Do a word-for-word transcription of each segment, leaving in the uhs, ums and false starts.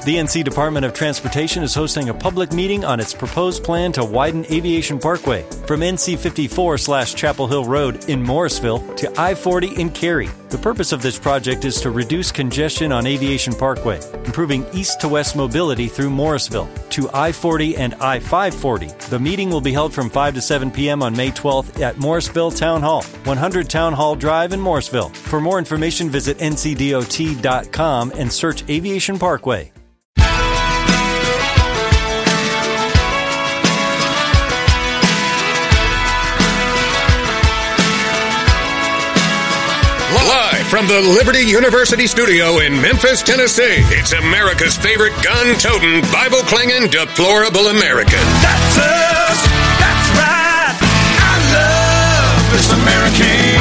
The N C Department of Transportation is hosting a public meeting on its proposed plan to widen Aviation Parkway from N C fifty-four slash Chapel Hill Road in Morrisville to I forty in Cary. The purpose of this project is to reduce congestion on Aviation Parkway, improving east-to-west mobility through Morrisville to I forty and I five forty. The meeting will be held from five to seven p.m. on May twelfth at Morrisville Town Hall, one hundred Town Hall Drive in Morrisville. For more information, visit N C D O T dot com and search Aviation Parkway. Live from the Liberty University studio in Memphis, Tennessee, it's America's favorite gun-toting, Bible-clinging, deplorable American. That's us. That's right. I love this American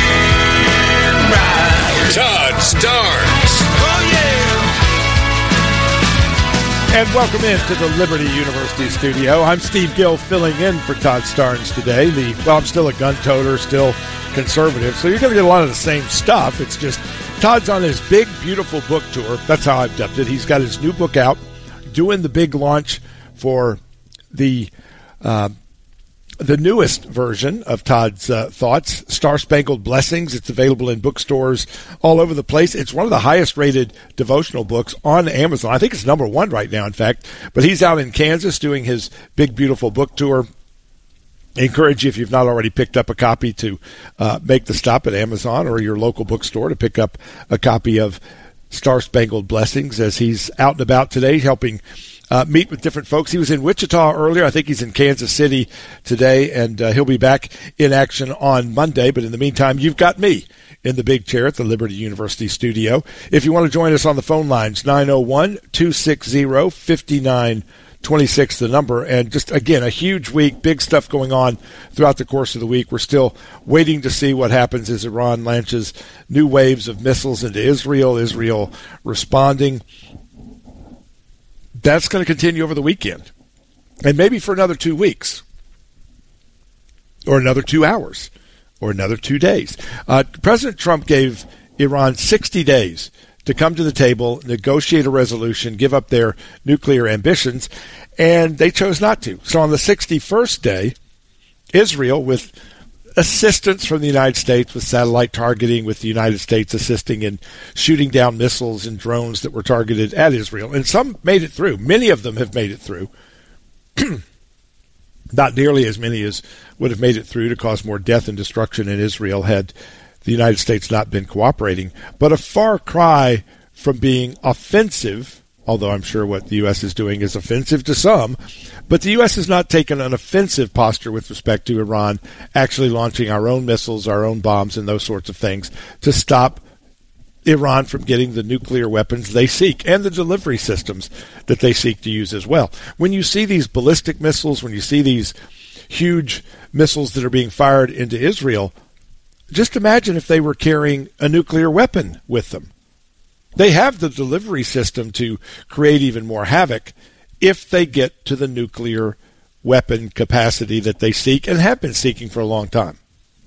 ride. Todd Starnes. Oh, yeah. And welcome into the Liberty University studio. I'm Steve Gill filling in for Todd Starnes today. The Well, I'm still a gun toter, still conservative, so you're going to get a lot of the same stuff. It's just Todd's on his big, beautiful book tour. That's how I've dubbed it. He's got his new book out, doing the big launch for the uh, the newest version of Todd's uh, thoughts, Star Spangled Blessings. It's available in bookstores all over the place. It's one of the highest-rated devotional books on Amazon. I think it's number one right now, in fact. But he's out in Kansas doing his big, beautiful book tour. I encourage you, if you've not already picked up a copy, to uh, make the stop at Amazon or your local bookstore to pick up a copy of Star Spangled Blessings as he's out and about today helping uh, meet with different folks. He was in Wichita earlier. I think he's in Kansas City today, and uh, he'll be back in action on Monday. But in the meantime, you've got me in the big chair at the Liberty University studio. If you want to join us on the phone lines, nine oh one, two six zero, five nine twenty-six, the number. And just, again, a huge week, big stuff going on throughout the course of the week. We're still waiting to see what happens as Iran launches new waves of missiles into Israel, Israel responding. That's going to continue over the weekend, and maybe for another two weeks, or another two hours, or another two days. Uh, President Trump gave Iran sixty days to come to the table, negotiate a resolution, give up their nuclear ambitions, and they chose not to. So on the sixty-first day, Israel, with assistance from the United States, with satellite targeting, with the United States assisting in shooting down missiles and drones that were targeted at Israel, and some made it through. Many of them have made it through. Not nearly as many as would have made it through to cause more death and destruction in Israel had the United States not been cooperating, but a far cry from being offensive, although I'm sure what the U S is doing is offensive to some, but the U S has not taken an offensive posture with respect to Iran actually launching our own missiles, our own bombs, and those sorts of things to stop Iran from getting the nuclear weapons they seek and the delivery systems that they seek to use as well. When you see these ballistic missiles, when you see these huge missiles that are being fired into Israel, just imagine if they were carrying a nuclear weapon with them. They have the delivery system to create even more havoc if they get to the nuclear weapon capacity that they seek and have been seeking for a long time.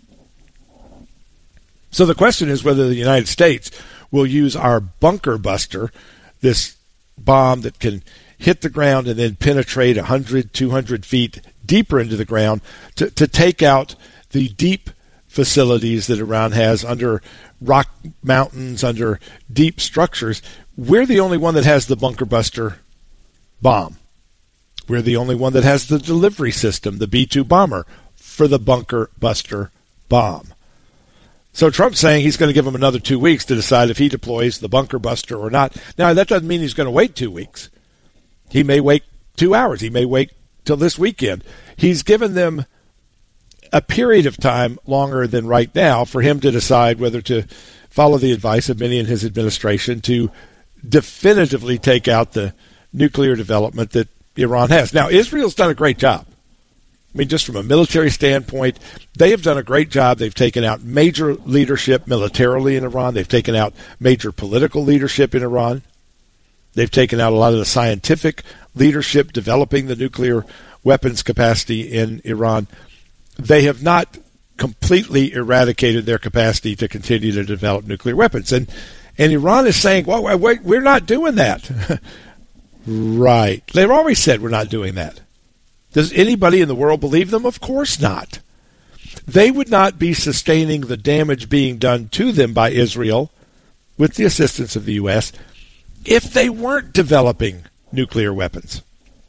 So the question is whether the United States will use our bunker buster, this bomb that can hit the ground and then penetrate one hundred, two hundred feet deeper into the ground to, to take out the deep facilities that Iran has under rock mountains, under deep structures. We're the only one that has the bunker buster bomb. We're the only one that has the delivery system, the B two bomber, for the bunker buster bomb. So Trump's saying he's going to give him another two weeks to decide if he deploys the bunker buster or not. Now, that doesn't mean he's going to wait two weeks. He may wait two hours. He may wait till this weekend. He's given them a period of time longer than right now for him to decide whether to follow the advice of many in his administration to definitively take out the nuclear development that Iran has. Now, Israel's done a great job. I mean, just from a military standpoint, they have done a great job. They've taken out major leadership militarily in Iran. They've taken out major political leadership in Iran. They've taken out a lot of the scientific leadership developing the nuclear weapons capacity in Iran. They have not completely eradicated their capacity to continue to develop nuclear weapons. And and Iran is saying, well, wait, we're not doing that. Right. They've always said we're not doing that. Does anybody in the world believe them? Of course not. They would not be sustaining the damage being done to them by Israel with the assistance of the U S if they weren't developing nuclear weapons.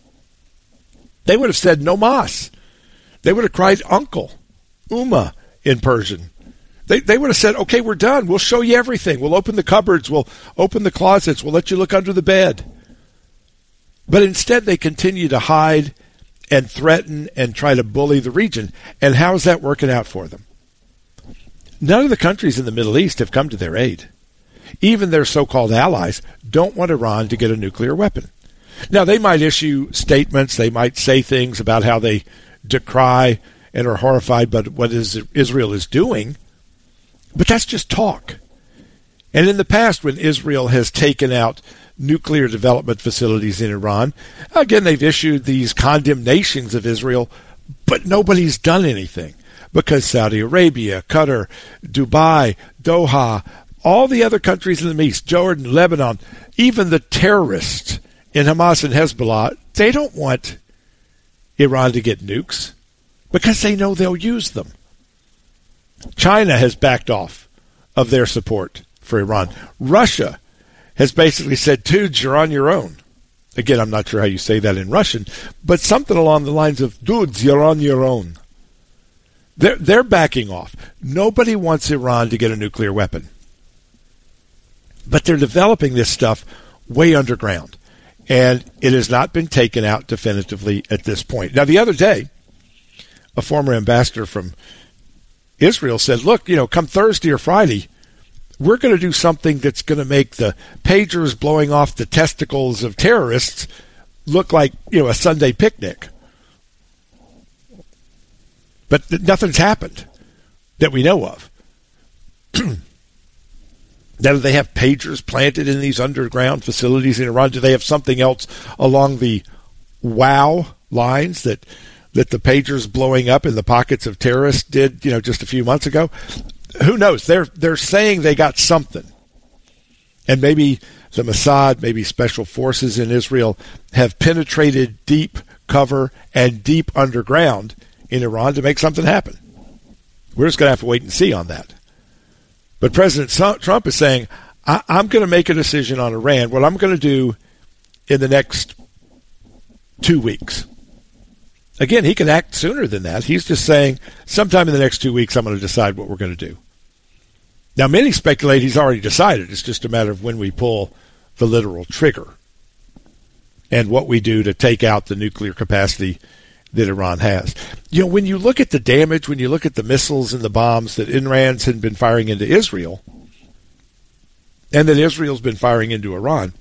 They would have said no mas. They would have cried uncle, Uma in Persian. They they would have said, okay, we're done. We'll show you everything. We'll open the cupboards. We'll open the closets. We'll let you look under the bed. But instead they continue to hide and threaten and try to bully the region. And how is that working out for them? None of the countries in the Middle East have come to their aid. Even their so-called allies don't want Iran to get a nuclear weapon. Now, they might issue statements. They might say things about how they decry and are horrified by what Israel is doing. But that's just talk. And in the past, when Israel has taken out nuclear development facilities in Iran, again, they've issued these condemnations of Israel, but nobody's done anything because Saudi Arabia, Qatar, Dubai, Doha, all the other countries in the Middle East, Jordan, Lebanon, even the terrorists in Hamas and Hezbollah, they don't want Iran to get nukes because they know they'll use them. China has backed off of their support for Iran. Russia has basically said, dudes, you're on your own. Again, I'm not sure how you say that in Russian, but something along the lines of, dudes, you're on your own. They're, they're backing off. Nobody wants Iran to get a nuclear weapon. But they're developing this stuff way underground, and it has not been taken out definitively at this point. Now, the other day, a former ambassador from Israel said, look, you know, come Thursday or Friday, we're going to do something that's going to make the pagers blowing off the testicles of terrorists look like, you know, a Sunday picnic. But th- nothing's happened that we know of. Now, do they have pagers planted in these underground facilities in Iran? Do they have something else along the wow lines that that the pagers blowing up in the pockets of terrorists did, you know, just a few months ago? Who knows? They're they're saying they got something. And maybe the Mossad, maybe special forces in Israel have penetrated deep cover and deep underground in Iran to make something happen. We're just going to have to wait and see on that. But President Trump is saying, I- I'm going to make a decision on Iran, what I'm going to do in the next two weeks. Again, he can act sooner than that. He's just saying, sometime in the next two weeks, I'm going to decide what we're going to do. Now, many speculate he's already decided. It's just a matter of when we pull the literal trigger and what we do to take out the nuclear capacity that Iran has. You know, when you look at the damage, when you look at the missiles and the bombs that Iran's had been firing into Israel, and that Israel's been firing into Iran,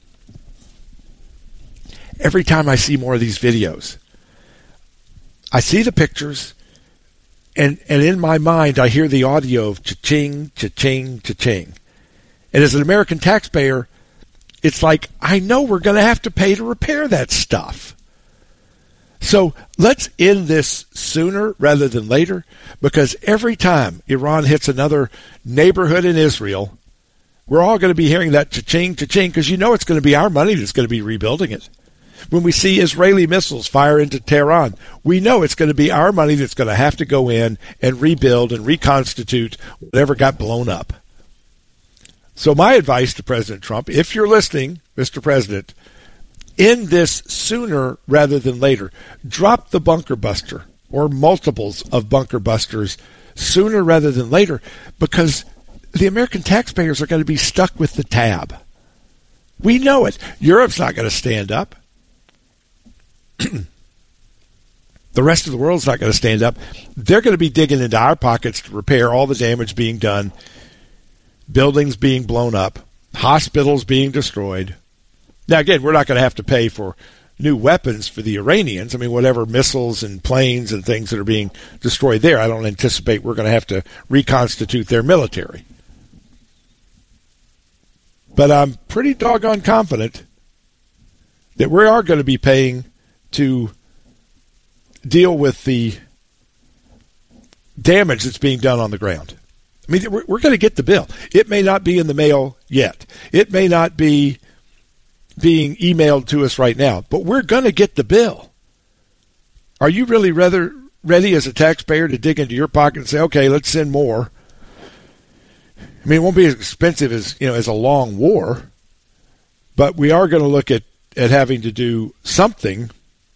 every time I see more of these videos, I see the pictures, and, and in my mind I hear the audio of cha-ching, cha-ching, cha-ching. And as an American taxpayer, it's like, I know we're going to have to pay to repair that stuff. So let's end this sooner rather than later, because every time Iran hits another neighborhood in Israel, we're all going to be hearing that cha-ching, cha-ching, because you know it's going to be our money that's going to be rebuilding it. When we see Israeli missiles fire into Tehran, we know it's going to be our money that's going to have to go in and rebuild and reconstitute whatever got blown up. So my advice to President Trump, if you're listening, Mister President, end this sooner rather than later. Drop the bunker buster or multiples of bunker busters sooner rather than later, because the American taxpayers are going to be stuck with the tab. We know it. Europe's not going to stand up. The rest of the world's not going to stand up. They're going to be digging into our pockets to repair all the damage being done, buildings being blown up, hospitals being destroyed. Now, again, we're not going to have to pay for new weapons for the Iranians. I mean, whatever missiles and planes and things that are being destroyed there, I don't anticipate we're going to have to reconstitute their military. But I'm pretty doggone confident that we are going to be paying to deal with the damage that's being done on the ground. I mean, we're, we're going to get the bill. It may not be in the mail yet. It may not be being emailed to us right now, but we're going to get the bill. Are you really rather ready as a taxpayer to dig into your pocket and say, okay, let's send more? I mean, it won't be as expensive as, you know, as a long war, but we are going to look at, at having to do something.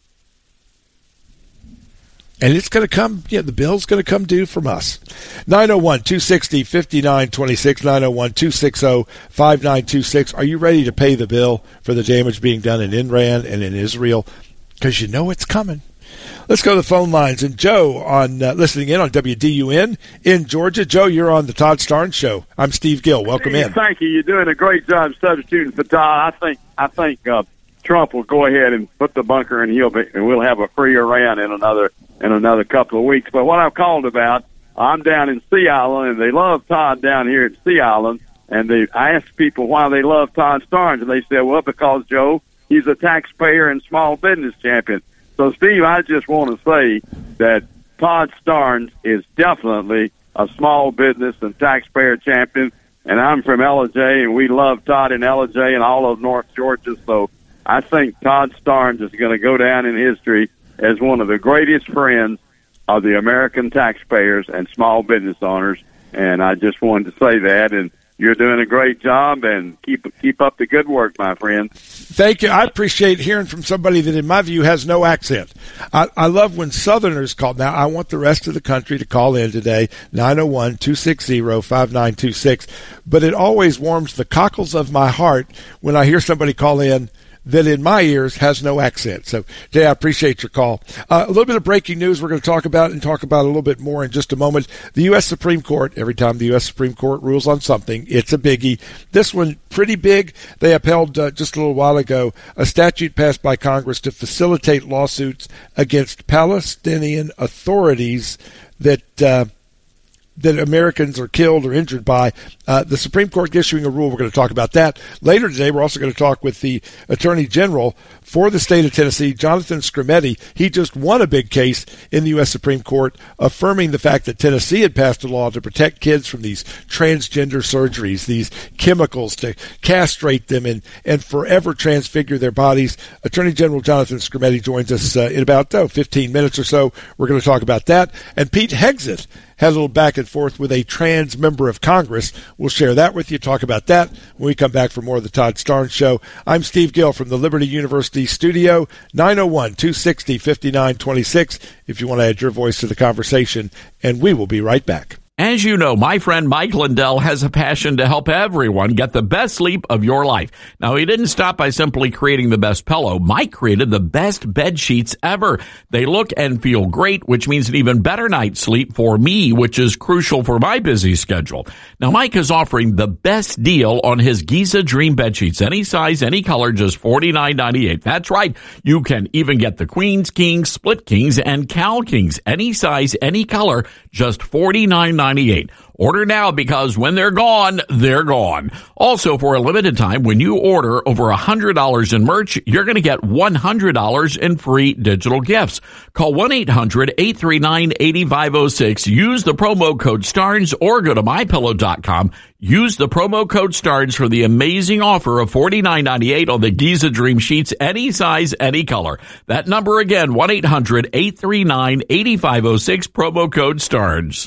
And it's going to come, yeah, the bill's going to come due from us. nine oh one, two six oh, five nine two six, nine oh one, two six oh, five nine two six. Are you ready to pay the bill for the damage being done in Iran and in Israel? Because you know it's coming. Let's go to the phone lines. And Joe, on uh, listening in on W D U N in Georgia. Joe, you're on the Todd Starnes Show. I'm Steve Gill. Welcome Steve, in. Thank you. You're doing a great job substituting for Todd. I think I think uh, Trump will go ahead and put the bunker, and he'll be, and we'll have a free Iran in another in another couple of weeks. But what I've called about, I'm down in Sea Island, and they love Todd down here at Sea Island. And they, I asked people why they love Todd Starnes, and they said, well, because, Joe, he's a taxpayer and small business champion. So, Steve, I just want to say that Todd Starnes is definitely a small business and taxpayer champion, and I'm from L A J, and we love Todd in L A J and all of North Georgia. So I think Todd Starnes is going to go down in history as one of the greatest friends of the American taxpayers and small business owners, and I just wanted to say that, and you're doing a great job, and keep keep up the good work, my friend. Thank you. I appreciate hearing from somebody that, in my view, has no accent. I, I love when Southerners call. Now, I want the rest of the country to call in today, nine oh one, two six oh, five nine two six. But it always warms the cockles of my heart when I hear somebody call in that in my ears has no accent. So, Jay, I appreciate your call. Uh, a little bit of breaking news we're going to talk about and talk about a little bit more in just a moment. The U S Supreme Court, every time the U S Supreme Court rules on something, it's a biggie. This one, pretty big. They upheld uh, just a little while ago a statute passed by Congress to facilitate lawsuits against Palestinian authorities that uh, that Americans are killed or injured by. Uh, the Supreme Court issuing a rule. We're going to talk about that. Later today, we're also going to talk with the Attorney General for the state of Tennessee, Jonathan Skrmetti. He just won a big case in the U S Supreme Court affirming the fact that Tennessee had passed a law to protect kids from these transgender surgeries, these chemicals to castrate them and, and forever transfigure their bodies. Attorney General Jonathan Skrmetti joins us uh, in about oh, fifteen minutes or so. We're going to talk about that. And Pete Hegseth had a little back and forth with a trans member of Congress. We'll share that with you, talk about that when we come back for more of the Todd Starnes Show. I'm Steve Gill from the Liberty University studio, nine oh one, two six oh, five nine two six, if you want to add your voice to the conversation, and we will be right back. As you know, my friend Mike Lindell has a passion to help everyone get the best sleep of your life. Now, he didn't stop by simply creating the best pillow. Mike created the best bed sheets ever. They look and feel great, which means an even better night's sleep for me, which is crucial for my busy schedule. Now, Mike is offering the best deal on his Giza Dream bed sheets. Any size, any color, just forty-nine ninety-eight. That's right. You can even get the Queens, Kings, Split Kings, and Cal Kings. Any size, any color, just forty-nine ninety-eight. Order now, because when they're gone, they're gone. Also, for a limited time, when you order over one hundred dollars in merch, you're going to get one hundred dollars in free digital gifts. Call one eight hundred, eight three nine, eight five zero six. Use the promo code STARNS or go to my pillow dot com. Use the promo code STARNS for the amazing offer of forty-nine ninety-eight on the Giza Dream sheets, any size, any color. That number again, one eight hundred, eight three nine, eight five zero six, promo code STARNS.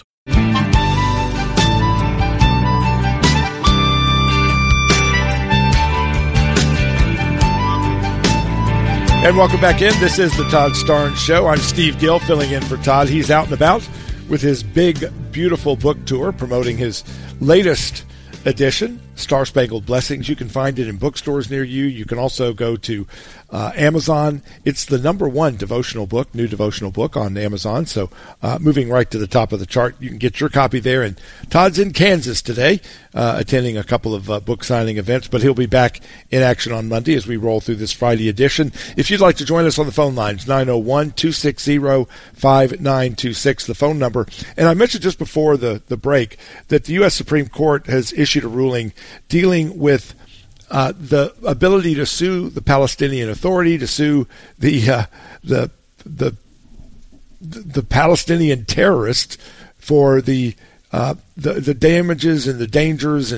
And welcome back in. This is the Todd Starnes Show. I'm Steve Gill, filling in for Todd. He's out and about with his big, beautiful book tour, promoting his latest edition, Star Spangled Blessings. You can find it in bookstores near you. You can also go to uh, Amazon. It's the number one devotional book, new devotional book on Amazon. So uh, moving right to the top of the chart, you can get your copy there. And Todd's in Kansas today, uh, attending a couple of uh, book signing events, but he'll be back in action on Monday as we roll through this Friday edition. If you'd like to join us on the phone lines, nine oh one, two six oh, five nine two six, the phone number. And I mentioned just before the, the break that the U S Supreme Court has issued a ruling dealing with uh, the ability to sue the Palestinian Authority, to sue the uh, the the the Palestinian terrorists for the uh, the, the damages and the dangers and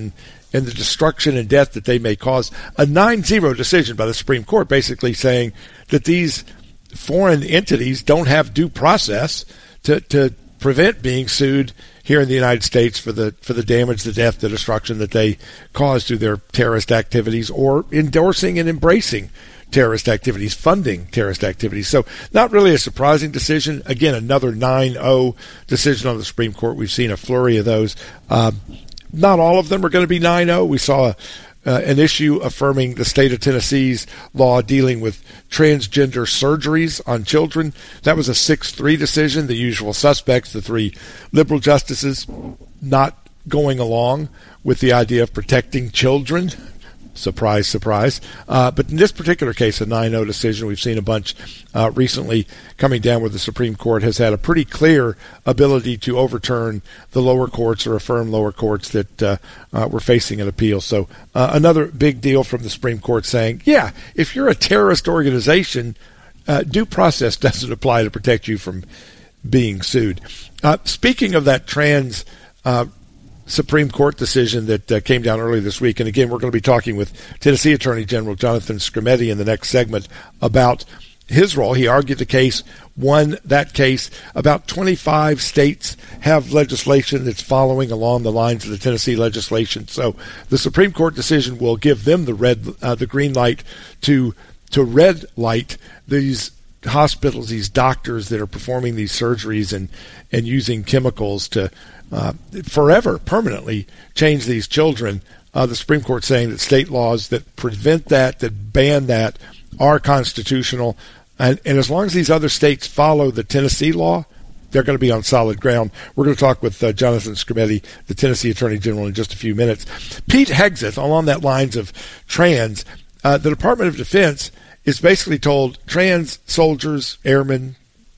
and the destruction and death that they may cause. A nine zero decision by the Supreme Court basically saying that these foreign entities don't have due process to, to prevent being sued here in the United States for the for the damage, the death, the destruction that they cause through their terrorist activities or endorsing and embracing terrorist activities, funding terrorist activities. So not really a surprising decision. Again, another nine oh decision on the Supreme Court. We've seen a flurry of those. Um, not all of them are going to be nine oh. We saw a, uh, an issue affirming the state of Tennessee's law dealing with transgender surgeries on children. That was a six three decision. The usual suspects, the three liberal justices, not going along with the idea of protecting children. Surprise, surprise. Uh, but in this particular case, a nine oh decision, we've seen a bunch uh, recently coming down where the Supreme Court has had a pretty clear ability to overturn the lower courts or affirm lower courts that uh, uh, were facing an appeal. So uh, another big deal from the Supreme Court saying, yeah, if you're a terrorist organization, uh, due process doesn't apply to protect you from being sued. Uh, speaking of that trans uh Supreme Court decision that uh, came down earlier this week. And again, we're going to be talking with Tennessee Attorney General Jonathan Skrmetti in the next segment about his role. He argued the case, won that case. About twenty-five states have legislation that's following along the lines of the Tennessee legislation. So the Supreme Court decision will give them the red, uh, the green light to to red light these hospitals, these doctors that are performing these surgeries and, and using chemicals to Uh, forever, permanently change these children. Uh, the Supreme Court saying that state laws that prevent that, that ban that, are constitutional. And, and as long as these other states follow the Tennessee law, they're going to be on solid ground. We're going to talk with uh, Jonathan Skrmetti, the Tennessee Attorney General, in just a few minutes. Pete Hegseth, along that lines of trans, uh, the Department of Defense is basically told trans soldiers, airmen,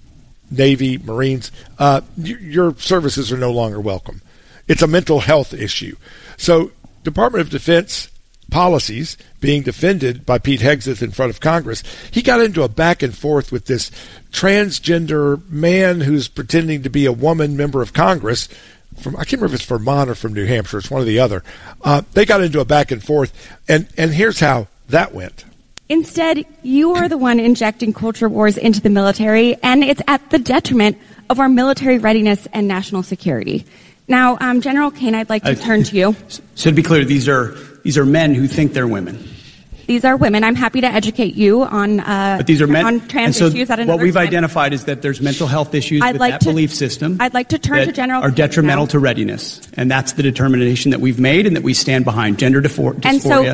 Navy, Marines, uh, y- your services are no longer welcome. It's a mental health issue. So Department of Defense policies being defended by Pete Hegseth in front of Congress, he got into a back and forth with this transgender man who's pretending to be a woman member of Congress from, I can't remember if it's Vermont or from New Hampshire, it's one or the other. Uh, they got into a back and forth, and, and here's how that went. Instead, you are the one injecting culture wars into the military, and it's at the detriment of our military readiness and national security. Now, um, General Kane, I'd like to uh, turn to you. So to be clear, these are these are men who think they're women. These are women. I'm happy to educate you on uh, but these are men, on trans so issues at another what we've time. identified is that there's mental health issues I'd with like that to, belief system. I'd like to turn that to General are detrimental now. to readiness, and that's the determination that we've made and that we stand behind. Gender dysphoria. And so,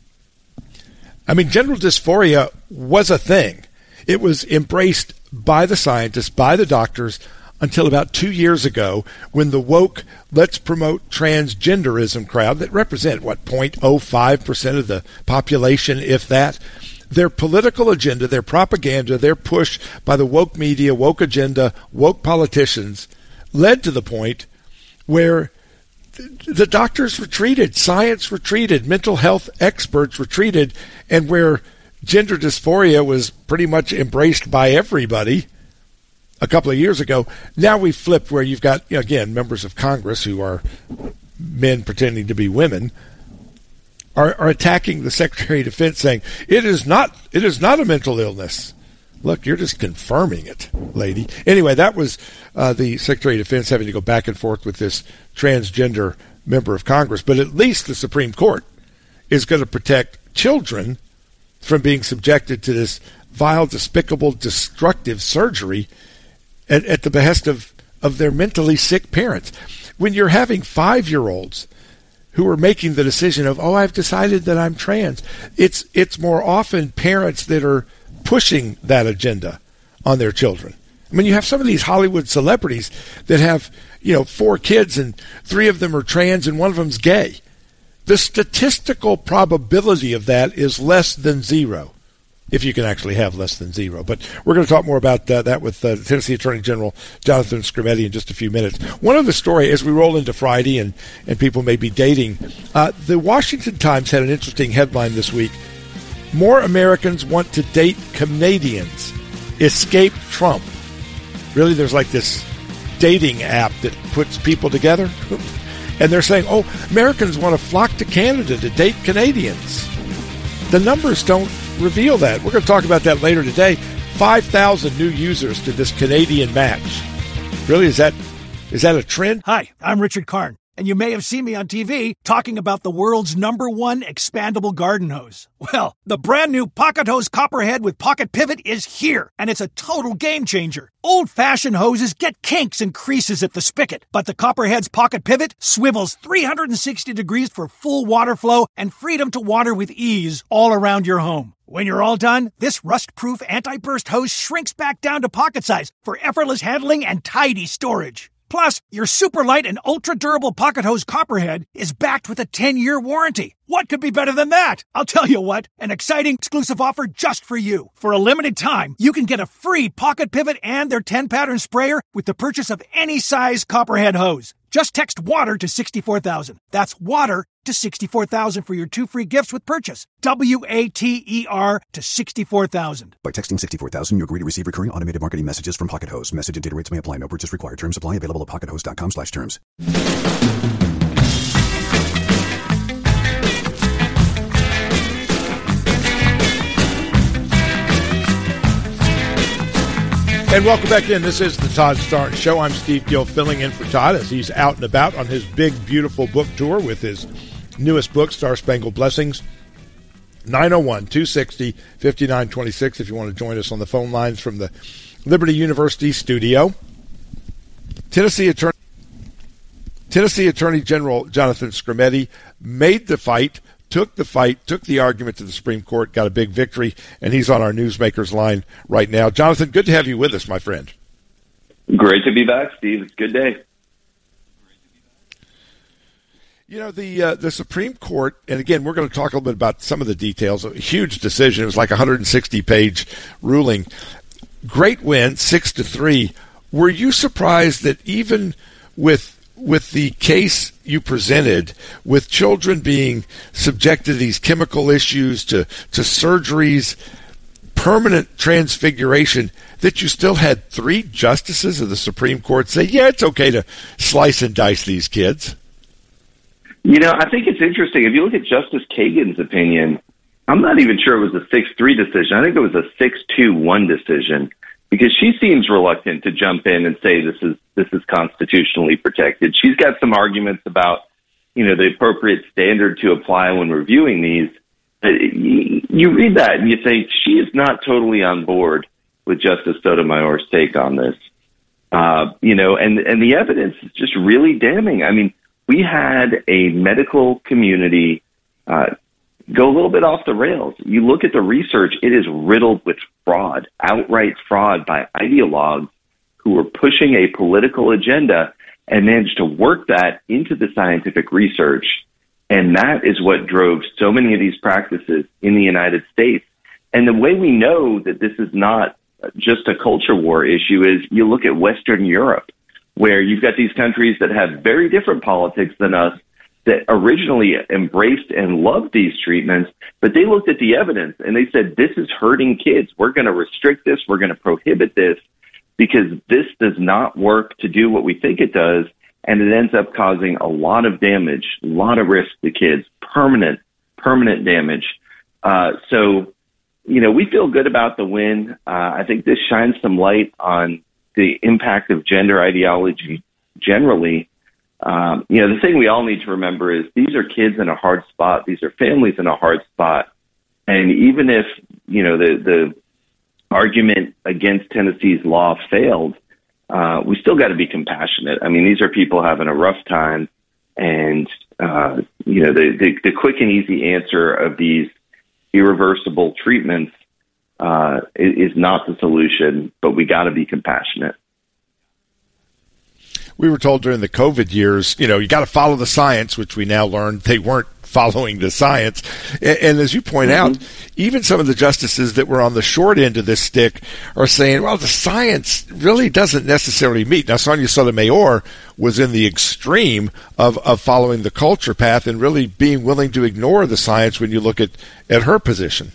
I mean, gender dysphoria was a thing. It was embraced by the scientists, by the doctors, until about two years ago when the woke let's promote transgenderism crowd that represent, what, zero point zero five percent of the population, if that, their political agenda, their propaganda, their push by the woke media, woke agenda, woke politicians led to the point where the doctors retreated, science retreated, mental health experts retreated, and where gender dysphoria was pretty much embraced by everybody a couple of years ago, now we've flipped where you've got, you know, again, members of Congress who are men pretending to be women are, are attacking the Secretary of Defense, saying it is not it is not a mental illness. Look, you're just confirming it, lady. Anyway, that was uh, the Secretary of Defense having to go back and forth with this transgender member of Congress. But at least the Supreme Court is going to protect children from being subjected to this vile, despicable, destructive surgery at, at the behest of, of their mentally sick parents. When you're having five-year-olds who are making the decision of, oh, I've decided that I'm trans, it's it's more often parents that are pushing that agenda on their children. I mean, you have some of these Hollywood celebrities that have, you know, four kids and three of them are trans and one of them's gay. The statistical probability of that is less than zero, if you can actually have less than zero. But we're going to talk more about uh, that with uh, Tennessee Attorney General Jonathan Skrmetti in just a few minutes. One other story, as we roll into Friday and, and people may be dating, uh, the Washington Times had an interesting headline this week. More Americans want to date Canadians. Escape Trump. Really, there's like this dating app that puts people together? And they're saying, oh, Americans want to flock to Canada to date Canadians. The numbers don't reveal that. We're going to talk about that later today. five thousand new users to this Canadian match. Really, is that is that a trend? Hi, I'm Richard Karn, and you may have seen me on T V talking about the world's number one expandable garden hose. Well, the brand new Pocket Hose Copperhead with Pocket Pivot is here, and it's a total game changer. Old-fashioned hoses get kinks and creases at the spigot, but the Copperhead's Pocket Pivot swivels three hundred sixty degrees for full water flow and freedom to water with ease all around your home. When you're all done, this rust-proof anti-burst hose shrinks back down to pocket size for effortless handling and tidy storage. Plus, your super light and ultra-durable Pocket Hose Copperhead is backed with a ten-year warranty. What could be better than that? I'll tell you what, an exciting exclusive offer just for you. For a limited time, you can get a free Pocket Pivot and their ten-pattern sprayer with the purchase of any size Copperhead hose. Just text WATER to sixty-four thousand. That's WATER to sixty-four thousand for your two free gifts with purchase. W A T E R to sixty-four thousand. By texting sixty-four thousand, you agree to receive recurring automated marketing messages from Pocket Hose. Message and data rates may apply. No purchase required. Terms apply. Available at pockethose.com slash terms. And welcome back in. This is the Todd Starnes Show. I'm Steve Gill, filling in for Todd as he's out and about on his big, beautiful book tour with his newest book, Star Spangled Blessings. nine oh one, two sixty, fifty-nine twenty-six if you want to join us on the phone lines from the Liberty University studio. Tennessee Attorney, Tennessee Attorney General Jonathan Skrmetti made the fight, took the fight, took the argument to the Supreme Court, got a big victory, and he's on our Newsmakers line right now. Jonathan, good to have you with us, my friend. Great to be back, Steve. It's a good day. You know, the uh, the Supreme Court, and again, we're going to talk a little bit about some of the details. A huge decision. It was like a one hundred sixty page ruling. Great win, six to three. Were you surprised that even with with the case you presented, with children being subjected to these chemical issues, to, to surgeries, permanent transfiguration, that you still had three justices of the Supreme Court say, yeah, it's okay to slice and dice these kids? You know, I think it's interesting. If you look at Justice Kagan's opinion, I'm not even sure it was a six three decision. I think it was a six two one decision, because she seems reluctant to jump in and say this is this is constitutionally protected. She's got some arguments about, you know, the appropriate standard to apply when reviewing these. You read that and you think she is not totally on board with Justice Sotomayor's take on this. Uh, you know, and, and the evidence is just really damning. I mean, we had a medical community uh, go a little bit off the rails. You look at the research, it is riddled with fraud, outright fraud by ideologues who were pushing a political agenda and managed to work that into the scientific research. And that is what drove so many of these practices in the United States. And the way we know that this is not just a culture war issue is you look at Western Europe, where you've got these countries that have very different politics than us, that originally embraced and loved these treatments, but they looked at the evidence and they said, this is hurting kids. We're going to restrict this. We're going to prohibit this because this does not work to do what we think it does. And it ends up causing a lot of damage, a lot of risk to kids, permanent, permanent damage. Uh, so, you know, we feel good about the win. Uh, I think this shines some light on the impact of gender ideology generally. Um, you know, the thing we all need to remember is these are kids in a hard spot. These are families in a hard spot. And even if, you know, the, the argument against Tennessee's law failed, uh, we still got to be compassionate. I mean, these are people having a rough time. And, uh, you know, the, the, the quick and easy answer of these irreversible treatments uh, is, is not the solution, but we got to be compassionate. We were told during the COVID years, you know, you got to follow the science, which we now learned they weren't following the science. And, and as you point mm-hmm. out, even some of the justices that were on the short end of this stick are saying, well, the science really doesn't necessarily meet. Now, Sonia Sotomayor was in the extreme of, of following the culture path and really being willing to ignore the science when you look at, at her position.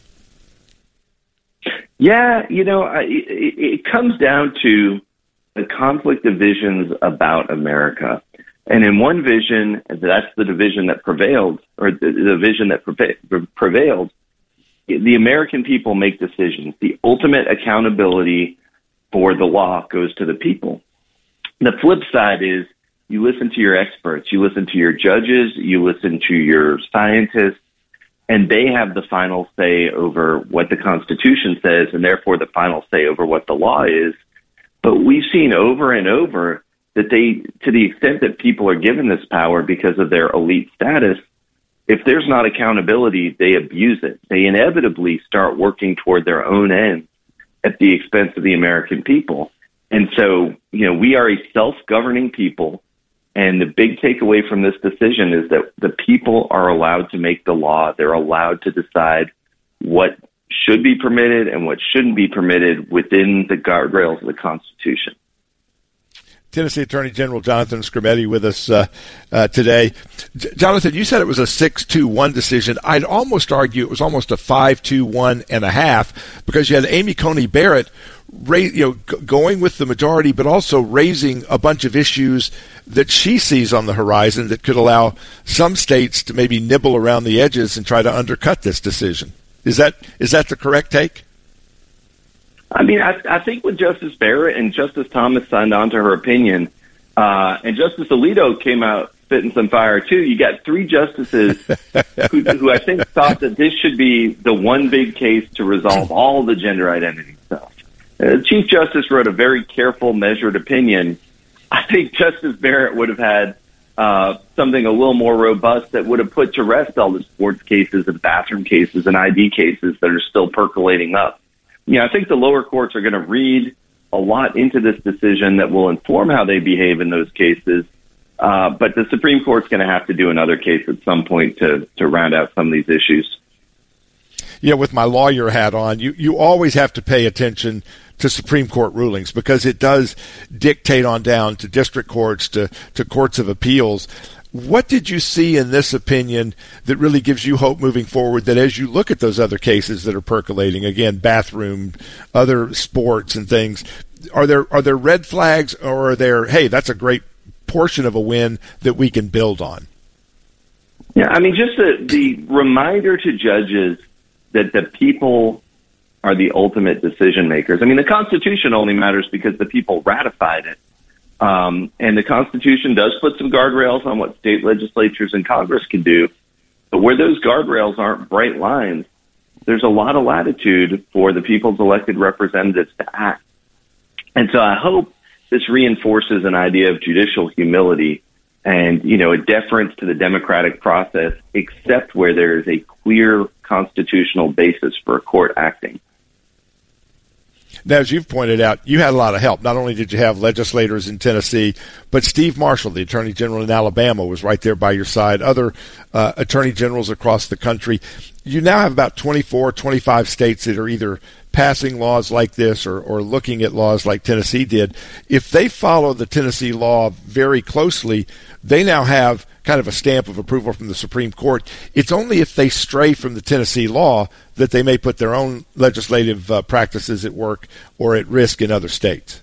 Yeah, you know, it, it, it comes down to the conflict of visions about America. And in one vision, that's the division that prevailed, or the, the vision that preva- prevailed, the American people make decisions. The ultimate accountability for the law goes to the people. The flip side is you listen to your experts, you listen to your judges, you listen to your scientists, and they have the final say over what the Constitution says, and therefore the final say over what the law is. But we've seen over and over that they, to the extent that people are given this power because of their elite status, if there's not accountability, they abuse it. They inevitably start working toward their own ends at the expense of the American people. And so, you know, we are a self-governing people. And the big takeaway from this decision is that the people are allowed to make the law. They're allowed to decide what should be permitted and what shouldn't be permitted within the guardrails of the Constitution. Tennessee Attorney General Jonathan Skrmetti with us uh, uh, today. J- Jonathan, you said it was a six two one decision. I'd almost argue it was almost a five two one and a half because you had Amy Coney Barrett ra- you know, g- going with the majority, but also raising a bunch of issues that she sees on the horizon that could allow some states to maybe nibble around the edges and try to undercut this decision. Is that is that the correct take? I mean, I, I think when Justice Barrett and Justice Thomas signed on to her opinion, uh, and Justice Alito came out spitting some fire too, you got three justices who, who I think thought that this should be the one big case to resolve all the gender identity stuff. Uh, Chief Justice wrote a very careful, measured opinion. I think Justice Barrett would have had uh, something a little more robust that would have put to rest all the sports cases and bathroom cases and I D cases that are still percolating up. You know, I think the lower courts are going to read a lot into this decision that will inform how they behave in those cases. Uh, but the Supreme Court's going to have to do another case at some point to, to round out some of these issues. Yeah, with my lawyer hat on, you, you always have to pay attention to Supreme Court rulings because it does dictate on down to district courts, to, to courts of appeals. What did you see in this opinion that really gives you hope moving forward that as you look at those other cases that are percolating, again, bathroom, other sports and things, are there are there red flags or are there, hey, that's a great portion of a win that we can build on? Yeah, I mean, just the, the reminder to judges that the people are the ultimate decision makers. I mean, the Constitution only matters because the people ratified it. Um, and the Constitution does put some guardrails on what state legislatures and Congress can do. But where those guardrails aren't bright lines, there's a lot of latitude for the people's elected representatives to act. And so I hope this reinforces an idea of judicial humility and, you know, a deference to the democratic process, except where there is a clear constitutional basis for a court acting. Now, as you've pointed out, you had a lot of help. Not only did you have legislators in Tennessee, but Steve Marshall, the Attorney General in Alabama, was right there by your side, other uh, attorney generals across the country. You now have about twenty-four, twenty-five states that are either passing laws like this or, or looking at laws like Tennessee did. If they follow the Tennessee law very closely, they now have kind of a stamp of approval from the Supreme Court. It's only if they stray from the Tennessee law that they may put their own legislative uh, practices at work or at risk in other states.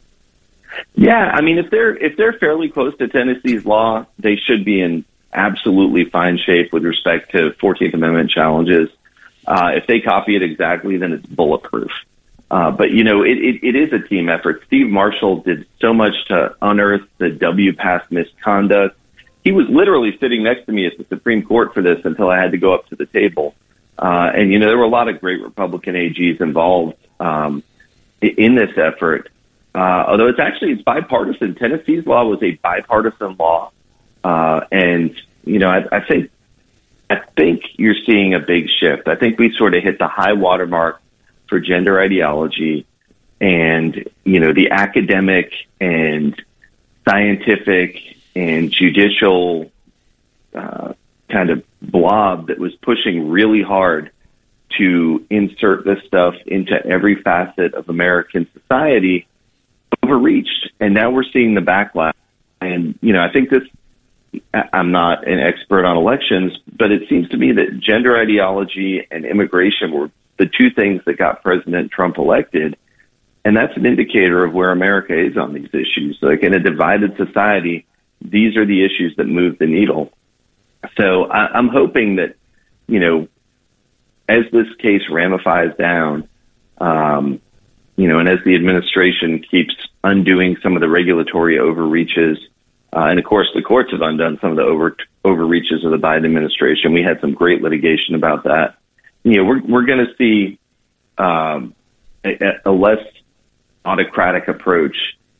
Yeah, I mean, if they're if they're fairly close to Tennessee's law, they should be in absolutely fine shape with respect to fourteenth Amendment challenges. Uh, if they copy it exactly, then it's bulletproof. Uh, but, you know, it, it, it is a team effort. Steve Marshall did so much to unearth the W P A S misconduct. He was literally sitting next to me at the Supreme Court for this until I had to go up to the table. Uh, and, you know, there were a lot of great Republican A Gs involved um, in this effort. Uh, although it's actually it's bipartisan. Tennessee's law was a bipartisan law. Uh, and, you know, I, I think I think you're seeing a big shift. I think we sort of hit the high watermark for gender ideology and, you know, the academic and scientific and judicial uh, kind of blob that was pushing really hard to insert this stuff into every facet of American society overreached. And now we're seeing the backlash. And, you know, I think this, I'm not an expert on elections, but it seems to me that gender ideology and immigration were the two things that got President Trump elected. And that's an indicator of where America is on these issues. Like in a divided society, these are the issues that move the needle. So I, I'm hoping that, you know, as this case ramifies down, um, you know, and as the administration keeps undoing some of the regulatory overreaches, uh, and of course the courts have undone some of the over overreaches of the Biden administration. We had some great litigation about that. You know, we're we're going to see um, a, a less autocratic approach,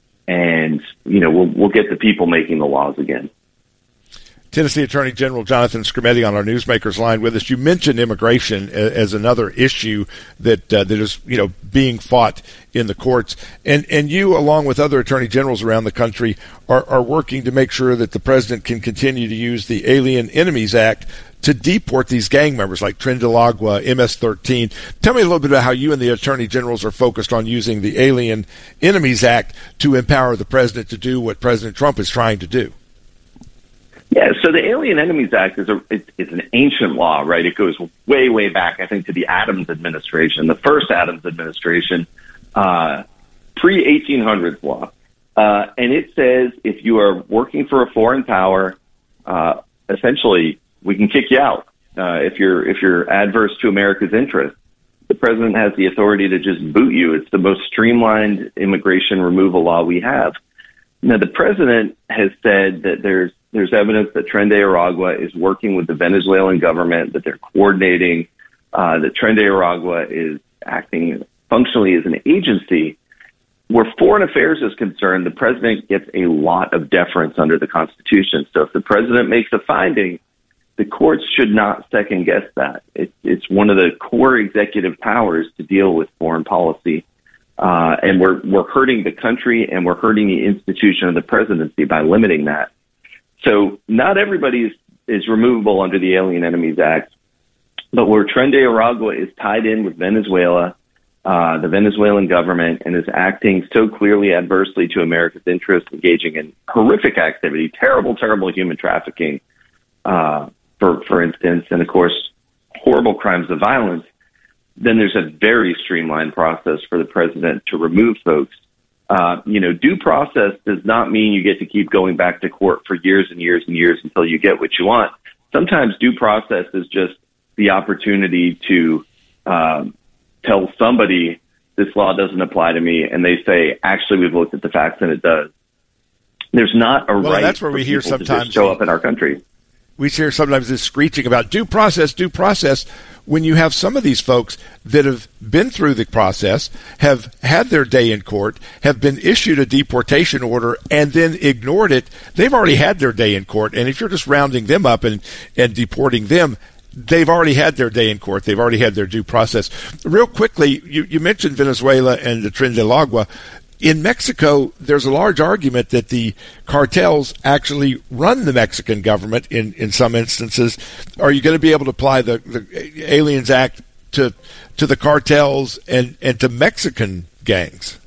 and you know, we'll we'll get the people making the laws again. Tennessee Attorney General Jonathan Skrmetti on our Newsmakers line with us. You mentioned immigration as another issue that uh, that is, you know, being fought in the courts, and and you, along with other attorney generals around the country, are, are working to make sure that the president can continue to use the Alien Enemies Act to deport these gang members like Tren de l'Agua, M S thirteen. Tell me a little bit about how you and the attorney generals are focused on using the Alien Enemies Act to empower the president to do what President Trump is trying to do. Yeah, so the Alien Enemies Act is a it, it's an ancient law, right? It goes way, way back, I think, to the Adams administration, the first Adams administration, uh, pre eighteen hundreds law. Uh, and it says if you are working for a foreign power, uh, essentially, we can kick you out uh, if you're if you're adverse to America's interests. The president has the authority to just boot you. It's the most streamlined immigration removal law we have. Now, the president has said that there's there's evidence that Tren de Aragua is working with the Venezuelan government, that they're coordinating, uh, that Tren de Aragua is acting functionally as an agency. Where foreign affairs is concerned, the president gets a lot of deference under the Constitution. So if the president makes a finding, the courts should not second guess that. It, it's one of the core executive powers to deal with foreign policy. Uh, and we're, we're hurting the country and we're hurting the institution of the presidency by limiting that. So not everybody is, is removable under the Alien Enemies Act, but where Tren de Aragua is tied in with Venezuela, uh, the Venezuelan government, and is acting so clearly adversely to America's interests, engaging in horrific activity, terrible, terrible human trafficking, uh, for, for instance, and of course, horrible crimes of violence, then there's a very streamlined process for the president to remove folks. Uh, you know, due process does not mean you get to keep going back to court for years and years and years until you get what you want. Sometimes due process is just the opportunity to um, tell somebody this law doesn't apply to me, and they say, actually, we've looked at the facts and it does. There's not a well, right that's where for we hear people to sometimes just show up in our country. We hear sometimes this screeching about due process, due process, when you have some of these folks that have been through the process, have had their day in court, have been issued a deportation order, and then ignored it. They've already had their day in court, and if you're just rounding them up and, and deporting them, they've already had their day in court. They've already had their due process. Real quickly, you, you mentioned Venezuela and the Tren de Agua. In Mexico, there's a large argument that the cartels actually run the Mexican government in, in some instances. Are you going to be able to apply the, the Aliens Act to to the cartels and, and to Mexican gangs?